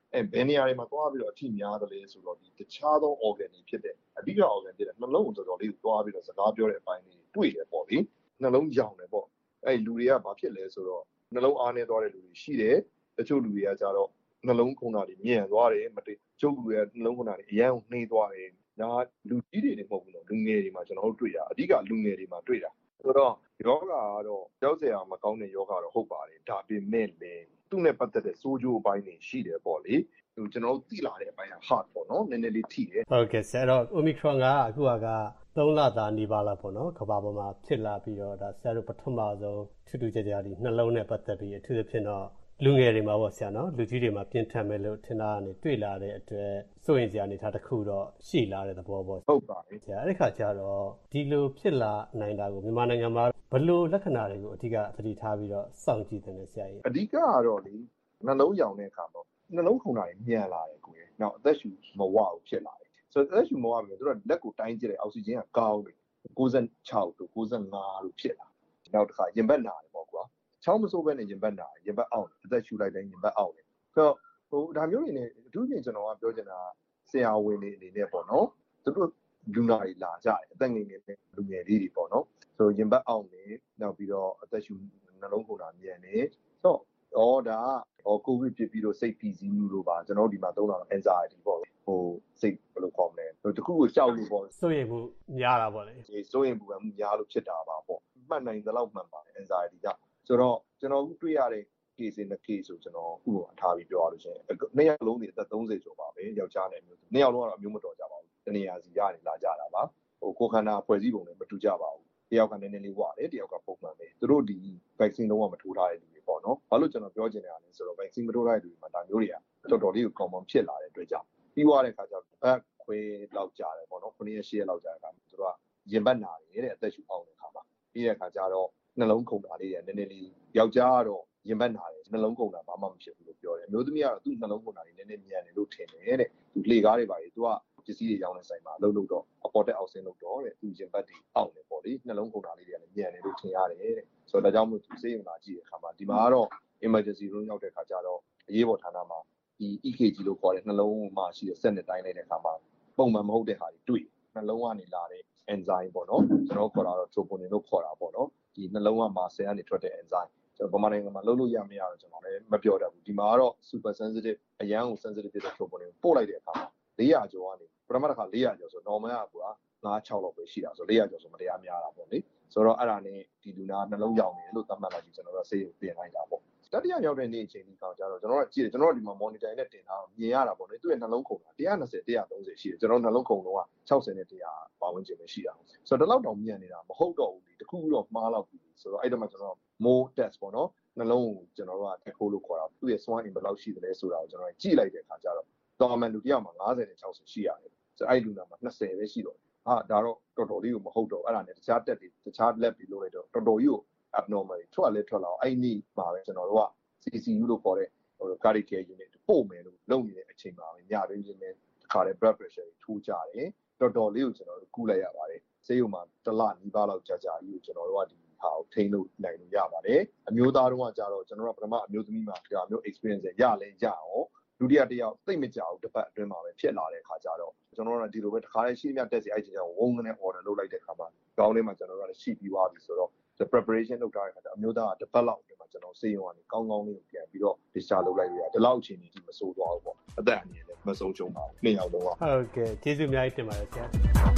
အဲဘယ်နေရာတွေမှာသွားပြီးတော့အထိများတယ်လဲဆိုတော့ဒီတခြားသော organ တွေဖြစ်တဲ့အဓိက organ ဖြစ်တဲ့နှလုံးကိုတော်တော်လေးကိုသွားပြီးတော့စကားပြောတဲ့အပိုင်းလေးတွေ့တယ်ပေါ့လေနှလုံးရောင်တယ်ပေါ့အဲလူတွေကဘာဖြစ်လဲဆိုတော့နှလုံးအားနေသွားတဲ့လူတွေရှိတယ်တချို့လူတွေကကြတော့နှလုံးခုန်တာတွေမြင်သွားတယ်မတည်ကျုပ်လူတွေကနှလုံးခုန်တာတွေအရန်ကိုနှေးသွားတယ်ဒါလူကြီးတွေနေမဟုတ်ဘူးနော်လူငယ်တွေမှာကျွန်တော်တို့တွေ့တာအဓိကလူငယ်တွေမှာတွေ့တာဆိုတော့ယောဂကတော့ကြောက်စရာမကောင်းတဲ့ယောဂတော့ဟုတ်ပါတယ်ဒါပေမဲ့လည်းသူ့နဲ့ပတ်သက်တဲ့စိုးကျိုးအပိုင်းတွေရှိတယ်ပေါ့လေဟိုကျွန်တော်တို့သိလာတဲ့အပိုင်းက hard ပေါ့နော်နည်းနည်းလေးထိတယ်ဟုတ်ကဲ့ဆရာတော့ Omicron ကအခုကသုံးလသားနေပါလားပေါ့နော်ကမ္ဘာပေါ်မှာဖြစ်လာပြီးတော့ဒါဆရာတို့ပထမဆုံးထူးထူးခြားခြားဒီနှလုံးနဲ့ပတ်သက်ပြီးအထူးသဖြင့်တော့လူငယ်တွေမှာပေါ့ဆရာနော်လူကြီးတွေမှာပြင်းထန်မဲ့လို့ထင်တာကနေတွေ့လာတဲ့အတွက်စိုးရင်စရာအနေထားတစ်ခုတော့ရှိလာတဲ့သဘောပေါ့ဟုတ်ပါပြီဆရာအဲ့ဒီခါကျတော့ဒီလိုဖြစ်လာနိုင်တာကိုမြန်မာနိုင်ငံမှာဘယ်လိုလက္ခဏာတွေကိုအဓိကသတိထားပြီးတော့စောင့်ကြည့်တယ်ဆရာကြီးအဓိကကတော့လေနှလုံးရောင်တဲ့အခါပေါ့နှလုံးခုန်တာတွေမြန်လာတယ်ကိုယ်။နောက်အသက်ရှူမဝဘူးဖြစ်လာတယ်။ဆိုတော့အသက်ရှူမဝပြီသူတို့လက်ကိုတိုင်းကြည့်တဲ့အောက်ဆီဂျင်ကကောင်းတယ်၉၆တို့၉၅တို့ဖြစ်လာ။နောက်တစ်ခါရင်ဘတ်နာတယ်ပေါ့ကွာ။ချောင်းမဆိုးပဲနဲ့ရင်ဘတ်နာတယ်ရင်ဘတ်အောက်အသက်ရှူလိုက်တိုင်းရင်ဘတ်အောက်တယ်။ဆိုတော့ဟိုဒါမျိုးတွေနဲ့အထူးပြင်ကျွန်တော်ကပြောချင်တာဆရာဝန်တွေအနေနဲ့ပေါ့နော်။သူတို့လူနာတွေလာကြတယ်အသက်ငယ်ငယ်နဲ့လူငယ်လေးတွေပေါ့နော်။ဆိုရင်ဘတ်အောက်နေနောက်ပြီးတော့အသက်ရှူနှလုံးခုန်တာမြန်နေ။ဆိုတော့တော့ဒါဟောကိုဗစ်ဖြစ်ပြီးတော့စိတ်ဖိစီးမှုလို့ပါကျွန်တော်ဒီမှာသုံးတာ anxiety ပေါ့ဟိုစိတ်ဘယ်လိုခေါ်မလဲဟိုတခုကိုကြောက်လို့ပေါ့စိုးရိမ်မှုများတာပေါ့လေဒီစိုးရိမ်မှုကများလို့ဖြစ်တာပါပေါ့မှတ်နိုင်သလောက်မှန်ပါတယ် anxiety ကဆိုတော့ကျွန်တော်တွေ့ရတဲ့ case နဲ့ case ဆိုကျွန်တော်ဥပမာထားပြီးပြောရလို့ရှိရင်နှစ်ယောက်လုံးတွေအသက်သုံးဆယ်ကျော်ပါပဲယောက်ျားနဲ့မျိုးနှစ်ယောက်လုံးကတော့အမျိုးမတော်ကြပါဘူးတနေရာစီကနေလာကြတာပါဟိုကိုခန္ဓာဖွဲ့စည်းပုံနဲ့မတူကြပါဘူးတယောက်ကနည်းနည်းလေးဝတယ်တယောက်ကပုံမှန်ပဲသူတို့ဒီ vaccine လုံးဝမထိုးထားတဲ့လူတွေပေါ့နော်ဘာလို့ကျွန်တော်ပြောချင်တာလဲဆိုတော့ vaccine မထိုးထားတဲ့လူတွေမှာဒါမျိုးတွေကတော်တော်လေးကို common ဖြစ်လာတဲ့အတွက်ကြောင့်ပြီးသွားတဲ့အခါကျတော့ဘက်ခွဲလောက်ကြတယ်ပေါ့နော်ခုနှစ်ရက်ရှစ်ရက်လောက်ကြတဲ့အခါမှာသူတို့ကရင်ဘတ်နာတယ်တဲ့အသက်ရှူအောင်တဲ့အခါမှာပြီးတဲ့အခါကျတော့နှလုံးခုန်တာလေးတွေနည်းနည်းလေးယောက်ျားကတော့ရင်ဘတ်နာတယ်နှလုံးခုန်တာဘာမှမဖြစ်ဘူးလို့ပြောတယ်အမျိုးသမီးကတော့သူ့နှလုံးခုန်တာလေးနည်းနည်းမြန်တယ်လို့ထင်တယ်တဲ့သူလေကားတွေပါလေသူကပစ္စည်းတွေရောင်းတဲ့ဆိုင်မှာအလုပ်လုပ်တော့အပေါ်တက်အောက်ဆင်းလုပ်တော့တဲ့သူရင်ဘတ်တွေအောက်နေပေါ့လေနှလုံးခုန်တာလေးတွေကလည်းမြန်တယ်လို့ထင်ရတယ်တဲ့ဆိုတော့ဒါကြောင့်မို့သူစေးရုံလာကြည့်တဲ့အခါမှာဒီမှာကတော့ emergency room ရောက်တဲ့အခါကျတော့အရေးပေါ်ဌာနမှာဒီ E K G လို့ခေါ်တဲ့နှလုံးမှာရှိတဲ့စက်နဲ့တိုင်းလိုက်တဲ့အခါမှာပုံမှန်မဟုတ်တဲ့ဟာတွေတွေ့နှလုံးကနေလာတဲ့ enzyme ပေါ့နော်ကျွန်တော်ခေါ်တာတော့ troponin လို့ခေါ်တာပေါ့နော်ဒီနှလုံးကမှာဆယ်ကနေထွက်တဲ့ enzyme ကျွန်တော်ဗမာနိုင်ငံမှာလုံးလို့ရမရတော့ကျွန်တော်လည်းမပြောတတ်ဘူးဒီမှာကတော့ super sensitive အရန်ကို sensitive ဖြစ်တဲ့ troponin ပို့လိုက်တဲ့အခါမှာ၄ရာကျော်ကနေပထမတစ်ခါ၄ရာကျော်ဆို normal ကကွာ၅၆လောက်ပဲရှိတာဆို၄ရာကျော်ဆိုမတရားများတာပေါ့လေဆိုတော့အဲ့ဒါနဲ့ဒီလူနာနှလုံးရောင်နေလို့သတ်မှတ်လိုက်ပြီးကျွန်တော်တို့ဆေးရုံပြင်လိုက်တာပေါ့တတိယရောက်တဲ့နေ့အချိန်ဒီကောင်ကျတော့ကျွန်တော်တို့ကြည့်တယ်ကျွန်တော်တို့ဒီမှာ monitor နဲ့တင်ထားမြင်ရတာပေါ့လေသူ့ရဲ့နှလုံးခုန်တာone twenty one thirtyရှိတယ်ကျွန်တော်နှလုံးခုန်တော့sixtyနဲ့one hundredပါဝင်ခြင်းပဲရှိတာဆိုတော့ဒီလောက်တောင်မြန်နေတာမဟုတ်တော့ဘူးဒီတခုခုတော့မှားတော့ပြီဆိုတော့အဲ့တော့မှကျွန်တော် more test ပေါ့နော်နှလုံးကိုကျွန်တော်တို့ကတက်ခိုးလို့ခေါ်တာသူ့ရဲ့ swine in ဘယ်လောက်ရှိတယ်လဲဆိုတာကိုကျွန်တော်ကြည့်လိုက်တဲ့အခါကျတော့တော်မှန်လူတယောက်မှာfiftyနဲ့sixtyရှိရတယ်ဆိုတော့အဲ့လူနာမှာtwentyပဲရှိတော့ဟာဒါတော့တော်တော်လေးကိုမဟုတ်တော့အဲ့ဒါနဲ့တခြားတက်တွေတခြား lab တွေလုပ်လိုက်တော့တော်တော်ကြီးကို abnormal ထွက်လဲထွက်လာအောင်အဲ့ဒီမှာပဲကျွန်တော်တို့က C C U လို့ခေါ်တဲ့ဟို cardiac care unit ပို့မယ်လို့လုပ်နေတဲ့အချိန်မှာပဲညတွင်းချင်းနဲ့တခါတည်း blood pressure တွေထိုးကြတယ်တော်တော်လေးကိုကျွန်တော်တို့ကူးလိုက်ရပါတယ်ဆေးရုံမှာတစ်လနီးပါးလောက်ကြာကြာကြီးကိုကျွန်တော်တို့ကဒီဟာကိုထိန်းလို့နိုင်လို့ရပါတယ်အမျိုးသားတို့ကကြတော့ကျွန်တော်တို့ကပထမအမျိုးသမီးမှာဒါမျိုး experience ရလဲရအောင်ဒုတိယတစ်ယောက်သိမကြောက်တစ်ပတ်အတွင်းမှာပဲဖြစ်လာတဲ့ခါကျတော့ကျွန်တော်တို့ကဒီလိုပဲတစ်ခါလေးရှိမြတက်စီအဲ့ဒီကြောင့်ဝုန်းကနေ order လုပ်လိုက်တဲ့ခါမှာကောင်းလေးမှာကျွန်တော်တို့ကရှိပြီးသွားပြီဆိုတော့ the preparation လုပ်ထားတဲ့ခါကျအမျိုးသားကတစ်ပတ်လောက်အတွင်းမှာကျွန်တော်စေရုံကနေကောင်းကောင်းလေးကိုပြန်ပြီးတော့ discharge လုပ်လိုက်ရတယ်ဒီလောက်အချိန်ကြီးမဆိုးသွားဘူးပေါ့အသက်အန္တရာယ်လည်းမဆုံးရှုံးပါဘူးနှစ်ယောက်လုံးကဟုတ်ကဲ့ကျေးဇူးအများကြီးတင်ပါတယ်ဆရာ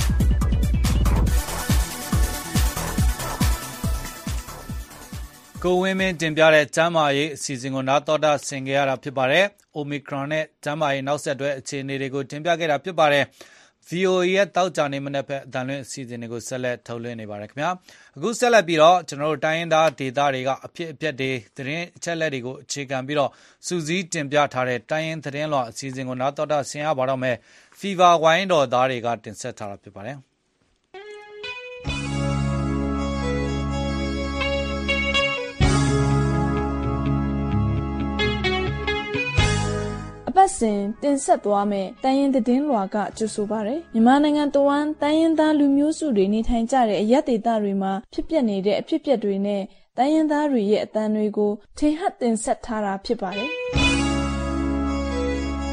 ကိုဝင်းမင်းတင်ပြတဲ့ကျမ်းမာရေးအစီအစဉ်ကိုနားတော်တာဆင်ကြရတာဖြစ်ပါတယ်။ Omicron နဲ့ကျမ်းမာရေးနောက်ဆက်တွဲအခြေအနေတွေကိုတင်ပြခဲ့တာဖြစ်ပါတယ်။ V O A ရဲ့တောက်ကြနေမနေ့ဖက်အတန်လွင့်အစီအစဉ်တွေကိုဆက်လက်ထုတ်လွှင့်နေပါတယ်ခင်ဗျာ။အခုဆက်လက်ပြီးတော့ကျွန်တော်တို့တိုင်းရင်းသားဒေသတွေကအဖြစ်အပျက်တွေသတင်းအချက်လက်တွေကိုအခြေခံပြီးတော့စူးစီးတင်ပြထားတဲ့တိုင်းရင်းသတင်းလွှာအစီအစဉ်ကိုနားတော်တာဆင်ရပါတော့မယ်။ Fever ဝိုင်းတော်သားတွေကတင်ဆက်ထားတာဖြစ်ပါတယ်။အပတ်စဉ်တင်ဆက်သွားမယ့်တိုင်းရင်းသတင်းလွှာကကြိုဆိုပါရယ်မြန်မာနိုင်ငံတဝန်းတိုင်းရင်းသားလူမျိုးစုတွေနေထိုင်ကြတဲ့အရပ်ဒေသတွေမှာဖြစ်ပျက်နေတဲ့အဖြစ်အပျက်တွေနဲ့တိုင်းရင်းသားတွေရဲ့အသံတွေကိုထင်ဟပ်တင်ဆက်ထားတာဖြစ်ပါတယ်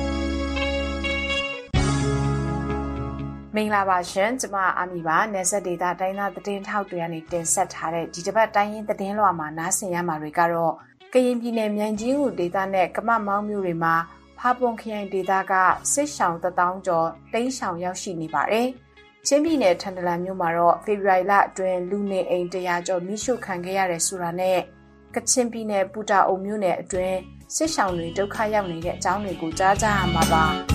မင်္ဂလာပါရှင်ကျမအာမီပါနယ်စပ်ဒေသတိုင်းသားသတင်းထောက်တွေကနေတင်ဆက်ထားတဲ့ဒီတစ်ပတ်တိုင်းရင်းသတင်းလွှာမှာနားဆင်ရမှာတွေကတော့ကရင်ပြည်နယ်မြိုင်ကြီးငူဒေသနဲ့ကမမောင်းမြို့တွေမှာဖာပွန်ခရိုင်ဒေသကစစ်ရှောင်းတထောင်ကျော်တိန်းရှောင်ရောက်ရှိနေပါတယ်။ချင်းပြည်နယ်ထန်တလန်မြို့မှာတော့ဖေဖော်ဝါရီလအတွင်းလူနေအိမ်တရာကျော်မိရှုခံခဲ့ရတယ်ဆိုတာနဲ့ကချင်ပြည်နယ်ပူတာအုံမြို့နယ်အတွင်းစစ်ရှောင်းတွေဒုက္ခရောက်နေတဲ့အကြောင်းတွေကိုကြားကြရမှာပါ။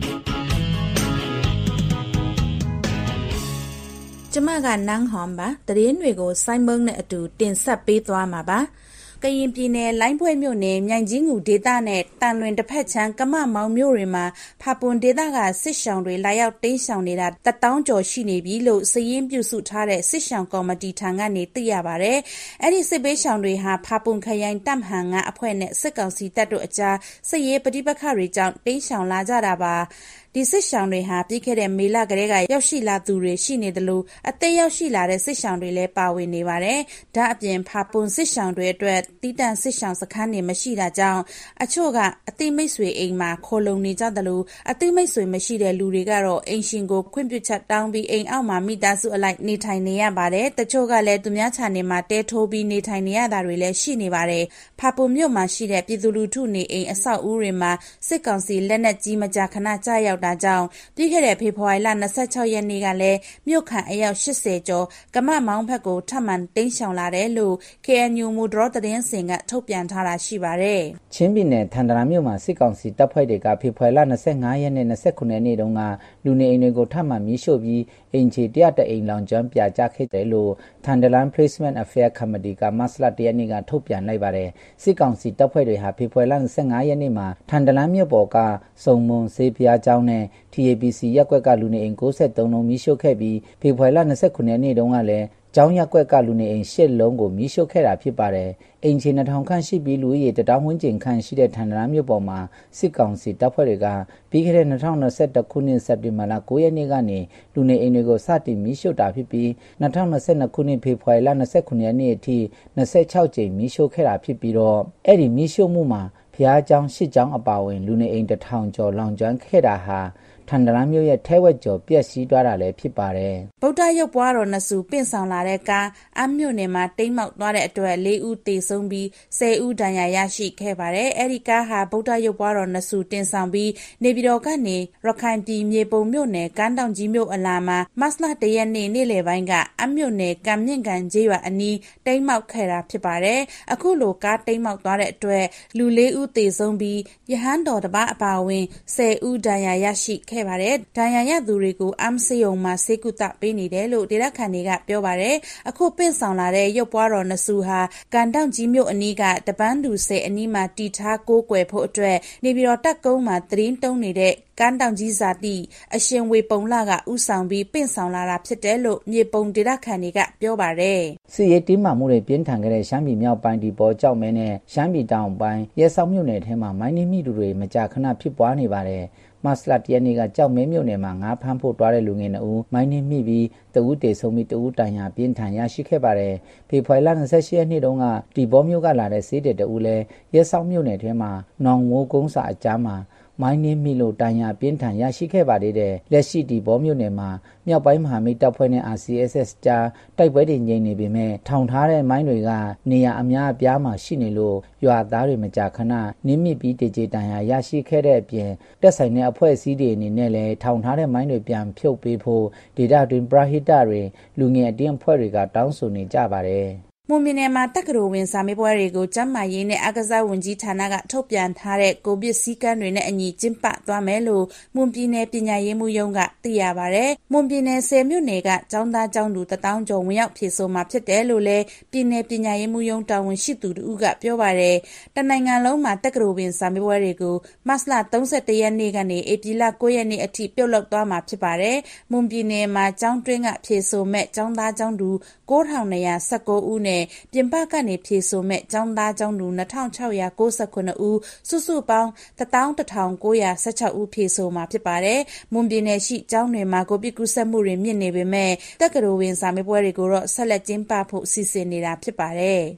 ကျမကနန်းဟွန်ပါတရင်တွေကိုစိုင်းမုံနဲ့အတူတင်ဆက်ပေးသွားမှာပါကရင်ပြည်နယ်လိုင်းပွဲမြို့နယ်မြိုင်ကြီးငူဒေသနဲ့တန်လွင်တစ်ဖက်ချမ်းကမမောင်မြို့တွေမှာဖာပွန်ဒေသကစစ်ရှောင်းတွေလာရောက်တိမ်းရှောင်နေတာတထောင်ကျော်ရှိနေပြီလို့စည်ရင်းပြုစုထားတဲ့စစ်ရှောင်းကော်မတီထံကနေသိရပါတယ်။အဲ့ဒီစစ်ပေးရှောင်းတွေဟာဖာပွန်ခရိုင်တပ်မဟန်ကအဖွဲ့နဲ့စစ်ကောင်စီတပ်တို့အကြားစစ်ရေးပဋိပက္ခတွေကြောင့်တိမ်းရှောင်လာကြတာပါ။ဒီစစ်ရှောင်းတွေဟာပြီးခဲ့တဲ့မေလကတည်းကရောက်ရှိလာသူတွေရှိနေတယ်လို့အသက်ရောက်ရှိလာတဲ့စစ်ရှောင်းတွေလည်းပါဝင်နေပါတယ်။ဒါအပြင်ဖာပွန်စစ်ရှောင်းတွေအတွက်တီးတန့်စစ်ရှောင်းစခန်းတွေမရှိတာကြောင့်အချို့ကအသိမိတ်ဆွေအိမ်မှာခိုလုံနေကြတယ်လို့အသိမိတ်ဆွေမရှိတဲ့လူတွေကတော့အိမ်ရှင်ကိုခွင့်ပြုချက်တောင်းပြီးအိမ်အောက်မှာမိသားစုအလိုက်နေထိုင်နေရပါတယ်။တချို့ကလည်းသူများခြံတွေမှာတဲထိုးပြီးနေထိုင်နေရတာတွေလည်းရှိနေပါတယ်။ဖာပွန်မြို့မှာရှိတဲ့ပြည်သူလူထုနေအိမ်အဆောက်အဦတွေမှာစစ်ကောင်စီလက်နက်ကြီးမကြာခဏကြားရောက်ဒါကြောင့်ပြီးခဲ့တဲ့ဖေဖော်ဝါရီလ၂၆ရက်နေ့ကလည်းမြို့ခံအယောက်၈၀ကျော်ကမမောင်းဘက်ကိုထပ်မံတိမ်းရှောင်လာတယ်လို့ ကေအန်ယူ မူဒရောသတင်းစင်ကထုတ်ပြန်ထားတာရှိပါတယ်။ချင်းပြည်နယ်ထန်တလန်မြို့မှာစစ်ကောင်စီတပ်ဖွဲ့တွေကဖေဖော်ဝါရီလ၂၅ရက်နဲ့၂၉ရက်နေ့တုန်းကလူနေအိမ်တွေကိုထပ်မံမီးရှို့ပြီးအိမ်ခြေတရာအိမ်လောင်ကျွမ်းပြာကျခဲ့တယ်လို့ထန်တလန် Placement Affair Committee ကမတ်လတရက်နေ့ကထုတ်ပြန်လိုက်ပါတယ်။စစ်ကောင်စီတပ်ဖွဲ့တွေဟာဖေဖော်ဝါရီလ၂၅ရက်နေ့မှာထန်တလန်မြို့ပေါ်ကစုံမွန်စေးပြားကျောင်းနဲ့ T A B C ရက်ကွက်ကလူနေအိမ်၉၃လုံးမီးရှို့ခဲ့ပြီးဖေဖော်ဝါရီလ၂၉ရက်နေ့တုန်းကလည်းကျောင်းရက်ကွက်ကလူနေအိမ်၈လုံးကိုမီးရှို့ခဲ့တာဖြစ်ပါတယ်။အိမ်ခြေနှစ်ထောင်ခန့်ရှိပြီးလူဦးရေတထောင်ဝန်းကျင်ခန့်ရှိတဲ့ထန်တလန်မြို့ပေါ်မှာစစ်ကောင်စီတပ်ဖွဲ့တွေကပြီးခဲ့တဲ့၂၀၂၁ခုနှစ်စက်တင်ဘာလ၉ရက်နေ့ကနေလူနေအိမ်တွေကိုစတင်မီးရှို့တာဖြစ်ပြီး၂၀၂၂ခုနှစ်ဖေဖော်ဝါရီလ၂၉ရက်နေ့အထိ၂၆ကြိမ်မီးရှို့ခဲ့တာဖြစ်ပြီးတော့အဲ့ဒီမီးရှို့မှုမှာဖျားကျောင်းရှစ်ကျောင်းအပါအဝင်လူနေအိမ်တထောင်ကျော်လောင်ကျွမ်းခဲ့တာဟာထန်တလန်မြို့ရဲ့ထဲဝက်ကျော်ပြက်စီးသွားတာလည်းဖြစ်ပါတယ်။ဗုဒ္ဓရုပ်ပွားတော်နှစုပင့်ဆောင်လာတဲ့ကားအမြို့နယ်မှာတိမ်းမောက်သွားတဲ့အတွက်၄ဦးသေဆုံးပြီး၁၀ဦးဒဏ်ရာရရှိခဲ့ပါတယ်။အဲဒီကားဟာဗုဒ္ဓရုပ်ပွားတော်နှစုတင်ဆောင်ပြီးနေပြည်တော်ကနေရခိုင်ပြည်မြေပုံမြို့နယ်ကမ်းတောင်ကြီးမြို့အလာမှာမတ်လတရက်နေ့နေ့လယ်ပိုင်းကအမြို့နယ်ကံမြင့်ကန်ကျေးရွာအနီးတိမ်းမောက်ခဲ့တာဖြစ်ပါတယ်။အခုလိုကားတိမ်းမောက်သွားတဲ့အတွက်လူ၄ဦးသေဆုံးပြီးရဟန်းတော်တစ်ပါးအပါအဝင်၁၀ဦးဒဏ်ရာရရှိခဲ့ပါတယ်။ဒဏ်ရာရသူတွေကိုအမ်ဆေးရုံမှာဆေးကုသပေးနေတယ်လို့ဒေသခံတွေကပြောပါတယ်။အခုပင့်ဆောင်လာတဲ့ရုပ်ပွားတော်နှစုဟာကန်တောင်ကြီးမြို့အနီးကတပန်းသူဆယ်အနီးမှာတီထားကိုးကွယ်ဖို့အတွက်နေပြည်တော်တပ်ကုန်းမှာသတင်းတုံးနေတဲ့ကမ်းတောင်ကြီးဇာတိအရှင်ဝေပုံလကဥဆောင်ပြီးပင့်ဆောင်လာတာဖြစ်တယ်လို့မြေပုံဒေသခံတွေကပြောပါတယ်။စစ်ရေးတင်းမာမှုတွေပြင်းထန်ခဲ့တဲ့ရှမ်းပြည်မြောက်ပိုင်းဒီပေါ်ကြောက်မဲနဲ့ရှမ်းပြည်တောင်ပိုင်းရဲဆောက်မြို့နယ်ထဲမှာမိုင်းနှင်းမိသူတွေမကြာခဏဖြစ်ပွားနေပါတယ်။မတ်လတရက်နေ့ကကြောက်မဲမြို့နယ်မှာငါးဖမ်းဖို့တွားတဲ့လူငယ်နှစ်ဦးမိုင်းနှင်းမိပြီးတဦးတေဆုံးပြီးတဦးတန်ရာပြင်းထန်ရရှိခဲ့ပါတယ်။ဖေဖော်ဝါရီလ၂၈ရက်နေ့တုန်းကဒီဘောမြို့ကလာတဲ့စေးတဲ့တဦးလဲရဲဆောက်မြို့နယ်ထဲမှာနောင်ငိုးကုန်းစာအကြားမှာမိုင်းနှင်းမိလို့တန်ရာပြင်းထန်ရရှိခဲ့ပါသေးတယ်။လက်ရှိဒီဘောမြို့နယ်မှာမြောက်ပိုင်းမဟာမိတ်တပ်ဖွဲ့နဲ့ R C S S ကြားတိုက်ပွဲတွေငြိမ်နေပေမဲ့ထောင်ထားတဲ့မိုင်းတွေကနေရာအများအပြားမှာရှိနေလို့ရွာသားတွေမကြာခဏနင်းမြစ်ပြီးတကြေတန်ရာရရှိခဲ့တဲ့အပြင်တက်ဆိုင်တဲ့အဖွဲ့အစည်းတွေအနေနဲ့လည်းထောင်ထားတဲ့မိုင်းတွေပြန်ဖြုတ်ပေးဖို့ဒေတာတွင်ပရဟိတတွေလူငယ်အတင်းအဖွဲ့တွေကတောင်းဆိုနေကြပါတယ်။မွန်ပြည်နယ်မှာတက္ကသိုလ်ဝင်စာမေးပွဲတွေကိုကျန်းမာရေးနဲ့အားကစားဝန်ကြီးဌာနကထုတ်ပြန်ထားတဲ့ကိုဗစ်စည်းကမ်းတွေနဲ့အညီကျင်းပသွားမယ်လို့မွန်ပြည်နယ်ပညာရေးမှူးရုံးကသိရပါဗျ။မွန်ပြည်နယ်ဆယ်မြို့နယ်ကကျောင်းသားကျောင်းသူတထောင်ကျော်ဝင်ရောက်ဖြည့်ဆို့မှာဖြစ်တယ်လို့လည်းပြည်နယ်ပညာရေးမှူးရုံးတာဝန်ရှိသူတို့ကပြောပါတယ်။တနိုင်ငံလုံးမှာတက္ကသိုလ်ဝင်စာမေးပွဲတွေကိုမတ်လ၃၁ရက်နေ့ကနေဧပြီလ၉ရက်နေ့အထိပြုလုပ်သွားမှာဖြစ်ပါတယ်။မွန်ပြည်နယ်မှာကျောင်းတွင်းကဖြည့်ဆို့မဲ့ကျောင်းသားကျောင်းသူ၉ထောင်၂ရာ၁၉ဦးနဲ့ပြင်ပကနေဖြည့်ဆို့မဲ့ကျောင်းသားကျောင်းသူ၂ထောင်၆ရာ၉၇ဦးစုစုပေါင်းတသောင်းတစ်ထောင်၉ရာ၁၆ဦးဖြည့်ဆို့မှာဖြစ်ပါတယ်။မွန်ပြည်နယ်ရှိကျောင်းတွေမှာကိုဗစ်ကူးစက်မှုတွေမြင့်နေပေမဲ့တက္ကသိုလ်ဝင်စာမေးပွဲတွေကိုတော့ဆက်လက်ကျင်းပဖို့စီစဉ်နေတာဖြစ်ပါတယ်။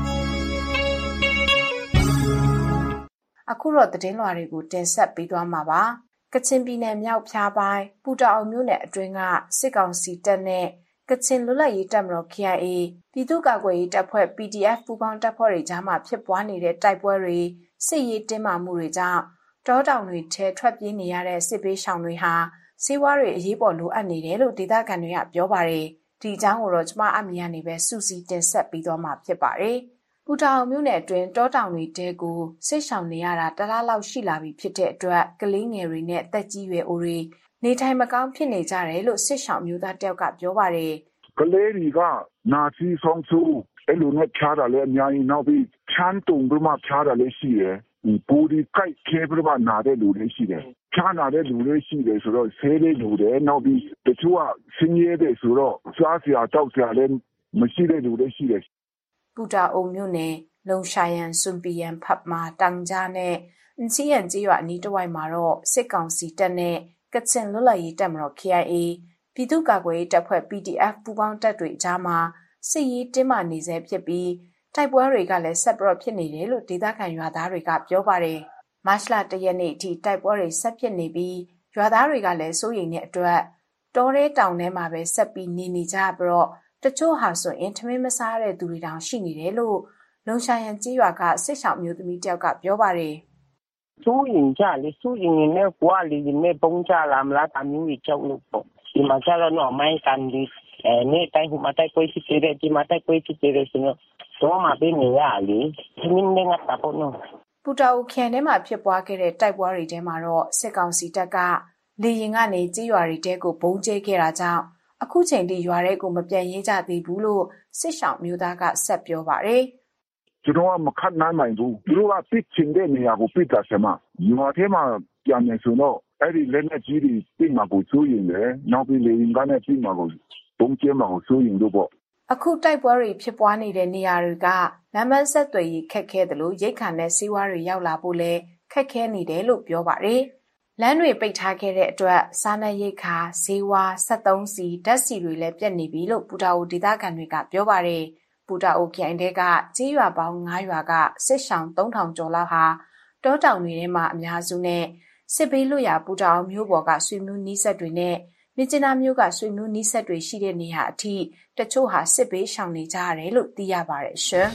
အခုတော့သတင်းလွှာတွေကိုတင်ဆက်ပေးသွားမှာပါကချင်ပြည်နယ်မြောက်ဖျားပိုင်းပူတာအောင်မြို့နယ်အတွင်းကစစ်ကောင်စီတပ်နဲ့ကချင်လွတ်လပ်ရေးတပ်မတော် K I A ပြည်သူ့ကာကွယ်ရေးတပ်ဖွဲ့ P D F ပူးပေါင်းတပ်ဖွဲ့တွေကြားမှာဖြစ်ပွားနေတဲ့တိုက်ပွဲတွေစစ်ရေးတင်းမာမှုတွေကြောင့်တောတောင်တွေထဲထွက်ပြေးနေရတဲ့စစ်ဘေးရှောင်တွေဟာစေဝါတွေအရေးပေါ်လိုအပ်နေတယ်လို့ဒေသခံတွေကပြောပါတယ်။ဒီအကြောင်းကိုတော့ကျမအမီကနေပဲစူစီတင်ဆက်ပြီးတော့မှဖြစ်ပါတယ်။ပူတာအောင်မြို့နယ်အတွင်းတောတောင်တွေတဲကိုစစ်ရှောင်နေရတာတလားလောက်ရှိလာပြီဖြစ်တဲ့အတွက်ကလေးငယ်တွေနဲ့တက်ကြီးရွယ်အိုတွေနေထိုင်မကောင်းဖြစ်နေကြတယ်လို့စစ်ရှောင်မျိုးသားတယောက်ကပြောပါတယ်။ကလေးတွေကနာစီဆောင်စုအဲ့လိုနဲ့ဖြားတာလည်းအများကြီးနောက်ပြီးချမ်းတုံပြီးမှဖြားတာလည်းရှိတယ်။ပူဒီကိုက်ခဲပြီးမှနာတဲ့လူတွေရှိတယ်။ဖြားနာတဲ့လူတွေရှိတယ်ဆိုတော့ဆေးလေးလူတွေနောက်ပြီးတချို့ကဆင်းရဲတဲ့ဆိုတော့စားစရာတောက်စရာလည်းမရှိတဲ့လူတွေရှိတယ်။ပူတာအုံမြို့နယ်လုံရှာယန်စွန်ပီယန်ဖတ်မာတန်ဂျာနဲ့အန်စီယန်ကြီးရွာအနီးတစ်ဝိုက်မှာတော့စစ်ကောင်စီတပ်နဲ့ကချင်လွတ်လပ်ရေးတပ်မတော် K I A ပြည်သူ့ကာကွယ်ရေးတပ်ဖွဲ့ P D F ပူးပေါင်းတပ်တွေအကြားမှာစစ်ရေးတင်းမာနေဆဲဖြစ်ပြီးတိုက်ပွဲတွေကလည်းဆက်ပြီးဖြစ်နေတယ်လို့ဒေသခံရွာသားတွေကပြောပါတယ်။မတ်လတရက်နေ့အထိတိုက်ပွဲတွေဆက်ဖြစ်နေပြီးရွာသားတွေကလည်းစိုးရိမ်တဲ့အတွက်တောထဲတောင်ထဲမှာပဲဆက်ပြီးနေနေကြပြီးတော့တချို့ဟာဆိုရင်ထမင်းမစားတဲ့သူတွေတောင်ရှိနေတယ်လို့လုံရှာယန်ကြီးရွာကစစ်ဆောင်မျိုးသမီးတယောက်ကပြောပါတယ်။စိုးရင်ကြလေစိုးရင်နဲ့ကွာလေနဲ့ပုံကြလာမလားတမျိုးကြီးကြောက်လို့ပေါ့ဒီမှာကျတော့တော့မိုင်းကန်ဒီအဲနေ့တိုင်းဟိုမှာတိုက်ပွဲရှိတယ်ဒီမှာတိုက်ပွဲရှိတယ်ဆိုတော့တော့မှာပြနေရလေခင်းနေငါတာပေါ့နော်ပူတာအိုခန်ထဲမှာဖြစ်ပွားခဲ့တဲ့တိုက်ပွဲတွေထဲမှာတော့စစ်ကောင်စီတပ်ကလေရင်ကနေကြီးရွာတွေတဲကိုဘုံကျဲခဲ့တာကြောင့်အခုချိန်ထိရွာတွေကိုမပြန်ရဲကြသေးဘူးလို့စစ်ဆောင်မျိုးသားကဆက်ပြောပါတယ်ကျွန်တော်ကမခတ်နိုင်နိုင်ဘူးသူတို့ကပစ်ချင်တဲ့နေရာကိုပစ်တာဆက်မှာရွာထဲမှာပြန်နေဆိုတော့အဲ့ဒီလက်နဲ့ကြီးတွေပြင်မှာကိုစိုးရင်လေနောက်ပြီးလေရင်ကနေပြင်မှာကိုပုံကျဲမှာကိုစိုးရင်တို့ပေါ့အခုတိုက်ပွဲတွေဖြစ်ပွားနေတဲ့နေရာတွေကလမ်းမဆက်သွယ်ရေးခက်ခဲတယ်လို့ရိတ်ခါနဲ့စီးဝါးတွေရောက်လာဖို့လဲခက်ခဲနေတယ်လို့ပြောပါတယ်လမ်းတွေပိတ်ထားခဲ့တဲ့အတွက်စားနပ်ရိက္ခာဈေးဝါးဆက်သုံးစီဓာတ်ဆီတွေလည်းပြတ်နေပြီလို့ပူတာအိုဒေသခံတွေကပြောပါတယ်ပူတာအိုခရိုင်တဲကကြေးရွာပေါင်း၅ရွာကစစ်ရှောင်းသုံးထောင်ကျော်လောက်ဟာတောတောင်တွေထဲမှာအများစုနဲ့စစ်ဘေးလွတ်ရာပူတာအိုမြို့ပေါ်ကဆွေမျိုးနီးစက်တွေနဲ့မြစ်ကျနာမျိုးကဆွေမျိုးနီးစက်တွေရှိတဲ့နေရာအထိတချို့ဟာစစ်ဘေးရှောင်နေကြရတယ်လို့သိရပါတယ်ရှင်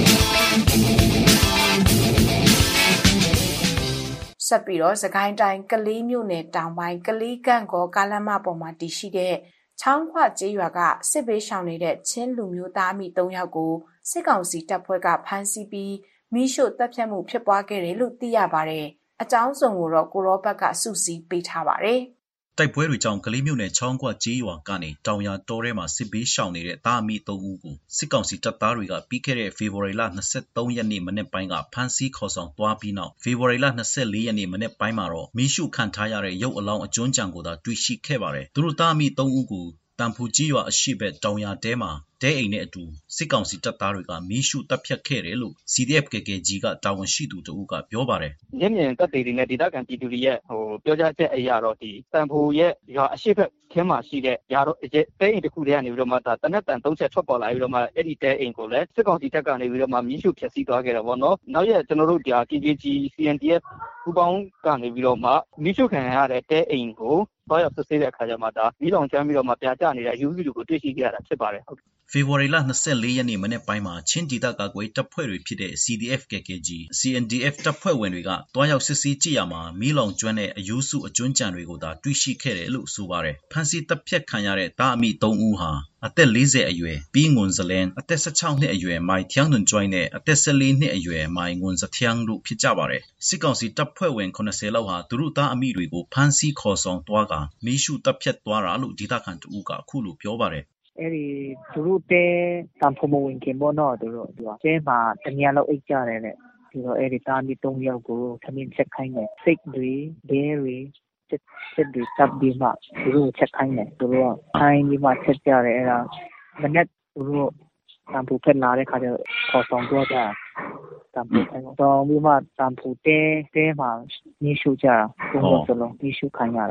ဆက်ပြီးတော့စကိုင်းတိုင်းကလေးမြို့နယ်တောင်ပိုင်းကလေးကန့်ကောကားလမ်းမပေါ်မှာတည်ရှိတဲ့ချောင်းခွကျေးရွာကစစ်ဘေးရှောင်နေတဲ့ချင်းလူမျိုးသားအမိ၃ယောက်ကိုစစ်ကောင်စီတပ်ဖွဲ့ကဖမ်းဆီးပြီးမိရှို့တပ်ဖြတ်မှုဖြစ်ပွားခဲ့တယ်လို့သိရပါတယ်။အကြောင်းစုံကိုတော့ကိုရောဘက်ကစုစည်းပေးထားပါတယ်။တိုက်ပွဲတွေကြောင့်ကလေးမြို့နယ်ချောင်းခွကျေးရွာကနေတောင်ယာတောထဲမှာစစ်ဘေးရှောင်နေတဲ့သားအမိ၃ဦးကိုစစ်ကောင်စီတပ်သားတွေကပြီးခဲ့တဲ့ဖေဖော်ဝါရီလ၂၃ရက်နေ့မနေ့ပိုင်းကဖမ်းဆီးခေါ်ဆောင်သွားပြီးနောက်ဖေဖော်ဝါရီလ၂၄ရက်နေ့မနေ့ပိုင်းမှာတော့မိရှုခံထားရတဲ့ရုပ်အလောင်းအကျွမ်းကြံကိုသာတွေ့ရှိခဲ့ပါတယ်။သူတို့သားအမိ၃ဦးကိုတန်ဖူကြီးရွာအရှိဘက်တောင်ယာတဲမှာတဲအိမ်နဲ့အတူစစ်ကောင်စီတပ်သားတွေကမီးရှို့တပ်ဖြတ်ခဲ့တယ်လို့ C D F K K G ကတာဝန်ရှိသူတို့ကပြောပါတယ်။ရင်းမြင်တပ်တွေတွေနဲ့ဒေသခံပြည်သူတွေရဲ့ဟိုပြောကြားချက်အရာတော့ဒီတန်ဖူရဲ့ရွာအရှိဘက်ခင်းမှာရှိတဲ့ຢာတော့တဲအိမ်တစ်ခုတည်းကနေပြီးတော့မှဒါတနက်တန်သုံးချက်ထွက်ပေါ်လာပြီးတော့မှအဲ့ဒီတဲအိမ်ကိုလည်းစစ်ကောင်စီတပ်ကနေပြီးတော့မှမီးရှို့ဖျက်ဆီးသွားခဲ့တယ်ပေါ့နော်။နောက်ရက်ကျွန်တော်တို့ဒီ K K G C N D F ပူပေါင်းကနေပြီးတော့မှမီးရှို့ခံရတဲ့တဲအိမ်ကိုတော့ရောက်စစ်ဆေးတဲ့အခါကျမှဒါမီးလောင်ကျွမ်းပြီးတော့မှပြာကျနေတဲ့ယူဗီလူကိုတွေ့ရှိခဲ့ရတာဖြစ်ပါတယ်ဟုတ်ဖေဖော်ဝါရီလ၂၄ရက်နေ့မနေ့ပိုင်းမှာချင်းဒေသကာကွယ်တပ်ဖွဲ့တွေဖြစ်တဲ့ C D F K K G C N D F တပ်ဖွဲ့ဝင်တွေကတွားရောက်စစ်ဆေးကြည့်ရမှာမီးလောင်ကျွမ်းတဲ့အယူစုအကျွမ်းကြံတွေကိုသာတွေ့ရှိခဲ့တယ်လို့ဆိုပါတယ်ဖမ်းဆီးတပ်ဖြတ်ခံရတဲ့တာအမိ၃ဦးဟာအသက်၄၀အရွယ်ပြီးငွန်စလန်အသက်၁၆နှစ်အရွယ်မိုင်ထျန်းတွန်ကျွိုင်းနဲ့အသက်၁၄နှစ်အရွယ်မိုင်ငွန်စထျန်းတို့ဖြစ်ကြပါတယ်စစ်ကောင်စီတပ်ဖွဲ့ဝင်၇၀လောက်ဟာသူတို့သားအမိတွေကိုဖမ်းဆီးခေါ်ဆောင်သွားကမီးရှို့တပ်ဖြတ်သွားတာလို့ဒေသခံတို့ကအခုလိုပြောပါတယ်အဲ့ဒီသူတို့တဲတန်ဖို့မဝင်ခင်ပေါ့နော်သူတို့ဒီကျဲမှာတနည်းလောက်အိတ်ကြတယ်လေဒီတော့အဲ့ဒီတာမီ၃ယောက်ကိုသမင်းချက်ခိုင်းတယ်စိတ်တွေဒဲတွေချက်ချက်တွေတပ်ပြီးမှသူတို့ချက်ခိုင်းတယ်သူတို့ခိုင်းပြီးမှချက်ကြတယ်အဲ့ဒါမနေ့သူတို့တန်ဖို့ဖက်လာတဲ့ခါကျခေါ်ဆောင်တော့ကြတန်ဖို့အဲ့တော့ပြီးမှတန်ဖို့တဲတဲမှာညှိရှုကြတာဘုံဘုံစလုံးညှိရှုခိုင်းရတာ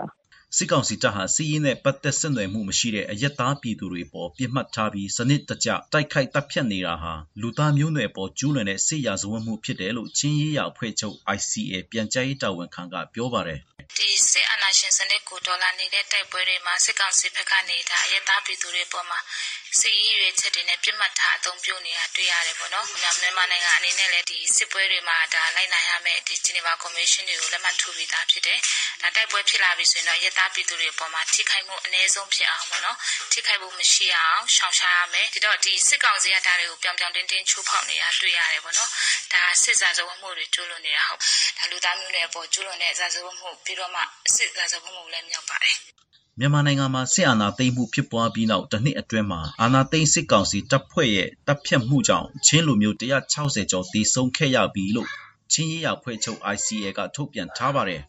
စစ်ကောင်စီတပ်ဟာစီးရင်နဲ့ပတ်သက်ဆက်နွယ်မှုမရှိတဲ့အယက်သားပြည်သူတွေပေါ်ပြစ်မှတ်ထားပြီးစနစ်တကျတိုက်ခိုက်တပ်ဖြတ်နေတာဟာလူသားမျိုးနွယ်ပေါ်ကျူးလွန်တဲ့စစ်ရာဇဝတ်မှုဖြစ်တယ်လို့ချင်းရေးရအဖွဲ့ချုပ် I C A ပြန်ကြားရေးတာဝန်ခံကပြောပါတယ်ဒီစစ်အာဏာရှင်စနစ်ကိုဒေါ်လာနေတဲ့တိုက်ပွဲတွေမှာစစ်ကောင်စီဘက်ကနေဒါအယက်သားပြည်သူတွေပေါ်မှာစစ်ရေးရွေးချက်တွေနဲ့ပြစ်မှတ်ထားအသုံးပြုနေတာတွေ့ရတယ်ပေါ့နော်။မြန်မာနိုင်ငံအနေနဲ့လည်းဒီစစ်ပွဲတွေမှာဒါလိုက်နိုင်ရမယ့်ဒီ Geneva Convention တွေကိုလက်မှတ်ထိုးပြီးသားဖြစ်တယ်။ဒါတိုက်ပွဲဖြစ်လာပြီဆိုရင်တော့အယက်သားပြည်သူတွေပေါ်မှာထိခိုက်မှုအနည်းဆုံးဖြစ်အောင်ပေါ့နော်။ထိခိုက်မှုမရှိအောင်ရှောင်ရှားရမယ်။ဒီတော့ဒီစစ်ကောင်စီကဒါတွေကိုပြောင်ပြောင်တင်းတင်းချိုးဖောက်နေတာတွေ့ရတယ်ပေါ့နော်။ဒါစစ်စာဇဝတ်မှုတွေကျူးလွန်နေတာဟုတ်။ဒါလူသားမျိုးနွယ်အပေါ်ကျူးလွန်တဲ့စာဇဝတ်မှုပြီးတော့မှစစ်စာဇဝတ်မှုလည်းမြောက်ပါတယ်။မြန်မာနိုင်ငံမှာစစ်အာဏာသိမ်းမှုဖြစ်ပွားပြီးနောက်တစ်နှစ်အတွင်းမှာအာဏာသိမ်းစစ်ကောင်စီတပ်ဖွဲ့ရဲ့တပ်ဖြတ်မှုကြောင့်ချင်းလူမျိုးone hundred sixtyကျော်တည်ဆုံးခဲ့ရပြီလို့ချင်းရေးရဖွဲ့ချုပ် I C A ကထုတ်ပြန်ထားပါတယ်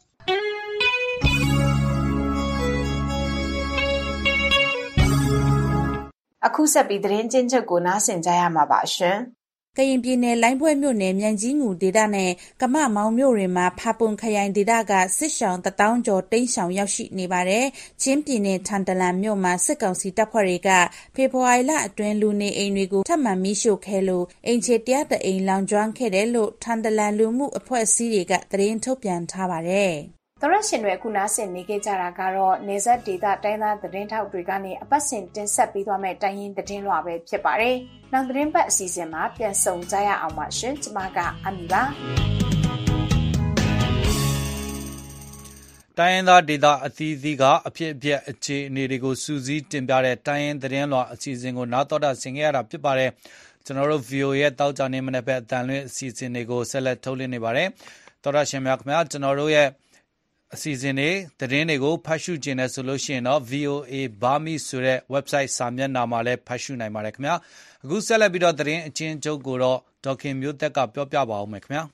အခုဆက်ပြီးသတင်းချင်းချုပ်ကိုနားဆင်ကြရမှာပါရှင်ကရင်ပြည်နယ်လိုင်းပွဲမြို့နယ်မြိုင်ကြီးငူဒေသနဲ့ကမမောင်မြို့တွေမှာဖာပွန်ခရိုင်ဒေသကစစ်ရှောင်းတထောင်ကျော်တိမ်းရှောင်ရောက်ရှိနေပါတယ်။ချင်းပြည်နယ်ထန်တလန်မြို့မှာစစ်ကောင်စီတပ်ဖွဲ့တွေကဖေဖော်ဝါရီလအတွင်းလူနေအိမ်တွေကိုထပ်မံမီးရှို့ခဲ့လို့အိမ်ခြေone hundredအိမ်လောင်ကျွမ်းခဲ့တယ်လို့ထန်တလန်လူမှုအဖွဲ့အစည်းတွေကသတင်းထုတ်ပြန်ထားပါတယ်။သရရှင်တွေအခုနားဆင်နေကြကြတာကတော့နေဆက်ဒေတာတိုင်းသားသတင်းထောက်တွေကနေအပတ်စဉ်တင်ဆက်ပေးသွားမယ့်တိုင်းရင်းသတင်းလွှာပဲဖြစ်ပါတယ်။နောက်သတင်းပတ်အစီအစဉ်မှာပြန်ဆောင်ကြရအောင်ပါရှင်။ကျွန်မကအမီပါ။တိုင်းရင်းသားဒေတာအသီးသီးကအဖြစ်အပျက်အခြေအနေတွေကိုစူးစီးတင်ပြတဲ့တိုင်းရင်းသတင်းလွှာအစီအစဉ်ကိုနားတော်တာဆင်ခဲ့ရတာဖြစ်ပါတယ်။ကျွန်တော်တို့ V O A ရဲ့တောက်ကြနေမနေ့ပဲအတန်လွင့်အစီအစဉ်တွေကိုဆက်လက်ထုတ်လွှင့်နေပါတယ်။တော်ရရှင်များခင်ဗျာကျွန်တော်တို့ရဲ့အစီအစဉ်တွေသတင်းတွေကိုဖတ်ရှုကျင်တယ်ဆိုလို့ရှိရင်တော့ V O A Burmese ဆိုတဲ့ website စာမျက်နှာမှာလည်းဖတ်ရှုနိုင်ပါတယ်ခင်ဗျာအခုဆက်လက်ပြီးတော့သတင်းအချင်းချုပ်ကိုတော့ဒေါခင်မျိုးသက်ကပြောပြပါဦးမယ်ခင်ဗျာ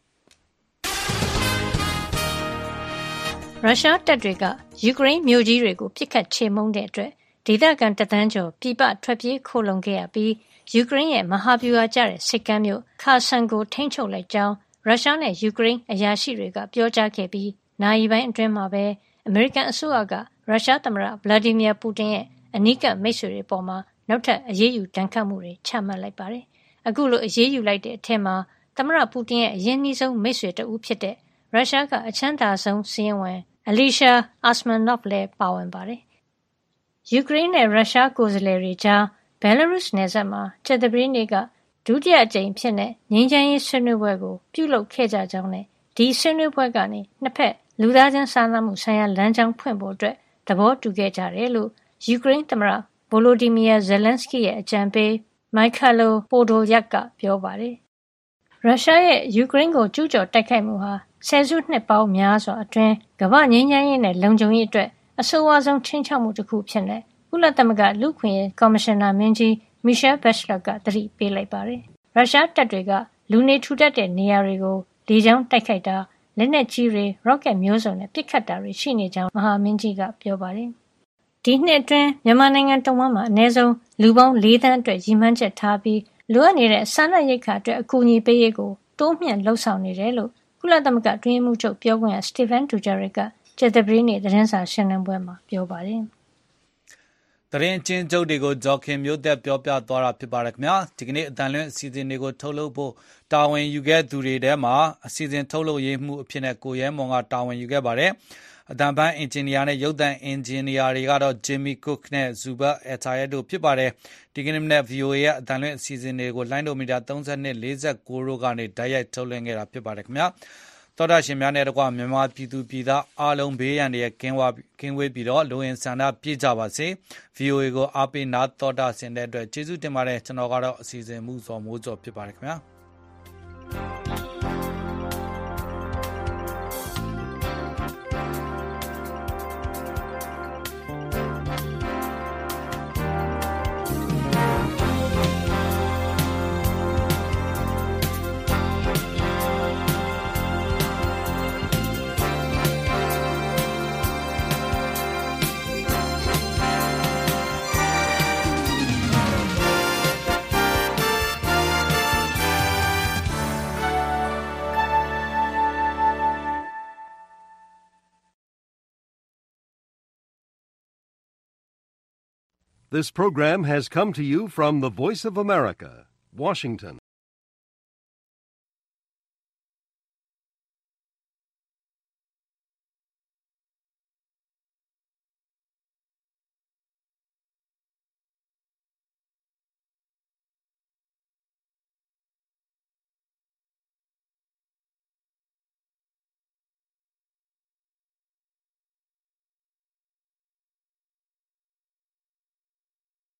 ရုရှားတပ်တွေကယူကရိန်းမြို့ကြီးတွေကိုပစ်ခတ်ချေမှုန်းတဲ့အတွက်ဒေသခံတသန်းကျော်ပြည်ပထွက်ပြေးခိုလုံခဲ့ရပြီးယူကရိန်းရဲ့မဟာဗျူဟာကျတဲ့စစ်ကမ်းမြို့ခါဆန်ကိုထိန်းချုပ်လိုက်ကြောင်းရုရှားနဲ့ယူကရိန်းအရာရှိတွေကပြောကြားခဲ့ပြီးနာရီပိုင်းအတွင်းမှာပဲအမေရိကန်အစိုးရကရုရှားသမ္မတဗလာဒီမီယာပူတင်ရဲ့အနီးကပ်မိတ်ဆွေတွေပေါ်မှာနောက်ထပ်အရေးယူဒဏ်ခတ်မှုတွေချမှတ်လိုက်ပါတယ်။အခုလိုအရေးယူလိုက်တဲ့အထက်မှာသမ္မတပူတင်ရဲ့အရင်နှီးဆုံးမိတ်ဆွေတဦးဖြစ်တဲ့ရုရှားကအချမ်းသာဆုံးစီးရင်ဝင်အလီရှာအာစမန်နော့ဖ်လည်းပါဝင်ပါတယ်။ယူကရိန်းနဲ့ရုရှားကိုယ်စားလှယ်တွေကြားဘယ်လာရုစ်နယ်စပ်မှာချက်သပတေးနေ့ကဒုတိယအကြိမ်ဖြစ်တဲ့ငြိမ်းချမ်းရေးဆွေးနွေးပွဲကိုပြုလုပ်ခဲ့ကြကြောင်းနဲ့ဒီဆွေးနွေးပွဲကနေနှစ်ဖက်လူသားချင်းစာနာမှုဆိုင်ရာလမ်းကြောင်းဖွင့်ဖို့အတွက်သဘောတူခဲ့ကြတယ်လို့ယူကရိန်းသမ္မတဗိုလိုဒီမီယာဇယ်လန်စကီရဲ့အကြံပေးမိုက်ခါလိုပိုဒိုယက်ကပြောပါတယ်။ရုရှားရဲ့ယူကရိန်းကိုကျူးကျော်တိုက်ခိုက်မှုဟာဆယ်စုနှစ်ပေါင်းများစွာအတွင်းကမ္ဘာငြိမ်းချမ်းရေးနဲ့လုံခြုံရေးအတွက်အဆိုးဝါးဆုံးခြိမ်းခြောက်မှုတစ်ခုဖြစ်နေကုလသမဂ္ဂလူ့အခွင့်အရေးကော်မရှင်နာမင်းကြီးမီရှယ်ဘက်ရှ်လက်ကသတိပေးလိုက်ပါတယ်။ရုရှားတပ်တွေကလူနေထူထပ်တဲ့နေရာတွေကိုလေကြောင်းတိုက်ခိုက်တာလက်နက်ကြီးတွေရော့ကက်မျိုးစုံနဲ့ပစ်ခတ်တာတွေရှိနေကြောင်းမဟာမင်းကြီးကပြောပါတယ်။ဒီနှစ်အတွင်းမြန်မာနိုင်ငံတဝန်းမှာအနည်းဆုံးလူပေါင်း၄သန်းအတွက်ရည်မှန်းချက်ထားပြီးလိုအပ်နေတဲ့စားနပ်ရိက္ခာအတွက်အကူအညီပေးရေးကိုတိုးမြှင့်လှုံ့ဆော်နေတယ်လို့ကုလသမဂ္ဂအတွင်းရေးမှူးချုပ်ပြောခွင့်ရစတီဗန်ဒူဂျာရစ်ကကျေသပရီနေ့သတင်းစာရှင်းလင်းပွဲမှာပြောပါတယ်။သတင်းချင်းချုပ်တွေကိုဂျော်ခင်မျိုးသက်ပြောပြသွားတာဖြစ်ပါတယ်ခင်ဗျာဒီကနေ့အတန်လွင့်အစီအစဉ်တွေကိုထုတ်လုပ်ဖို့တာဝန်ယူခဲ့သူတွေထဲမှာအစီအစဉ်ထုတ်လုပ်ရေးမှုအဖြစ်နဲ့ကိုရဲမွန်ကတာဝန်ယူခဲ့ပါတယ်အတန်ပန်းအင်ဂျင်နီယာနဲ့ရုပ်သံအင်ဂျင်နီယာတွေကတော့ဂျင်မီကုတ်နဲ့ဇူဘတ်အက်တာရက်တို့ဖြစ်ပါတယ်ဒီကနေ့မနေ့ V O A ရဲ့အတန်လွင့်အစီအစဉ်တွေကိုလိုင်းဒိုမီတာသုံး၂ ၄၉တို့ကနေဓာတ်ရိုက်ထုတ်လွှင့်ခဲ့တာဖြစ်ပါတယ်ခင်ဗျာတော်တာရှင်များနဲ့တကွမြန်မာပြည်သူပြည်သားအားလုံးဘေးရန်တွေကင်းဝကင်းဝေးပြီးတော့လူဝင်ဆန္ဒပြည့်ကြပါစေ V O A ကိုအားပေးနာတော်တာဆင်တဲ့အတွက်ကျေးဇူးတင်ပါတယ်ကျွန်တော်ကတော့အစီအစဉ်မှုစောမိုးစောဖြစ်ပါတယ်ခင်ဗျာ This program has come to you from the Voice of America, Washington.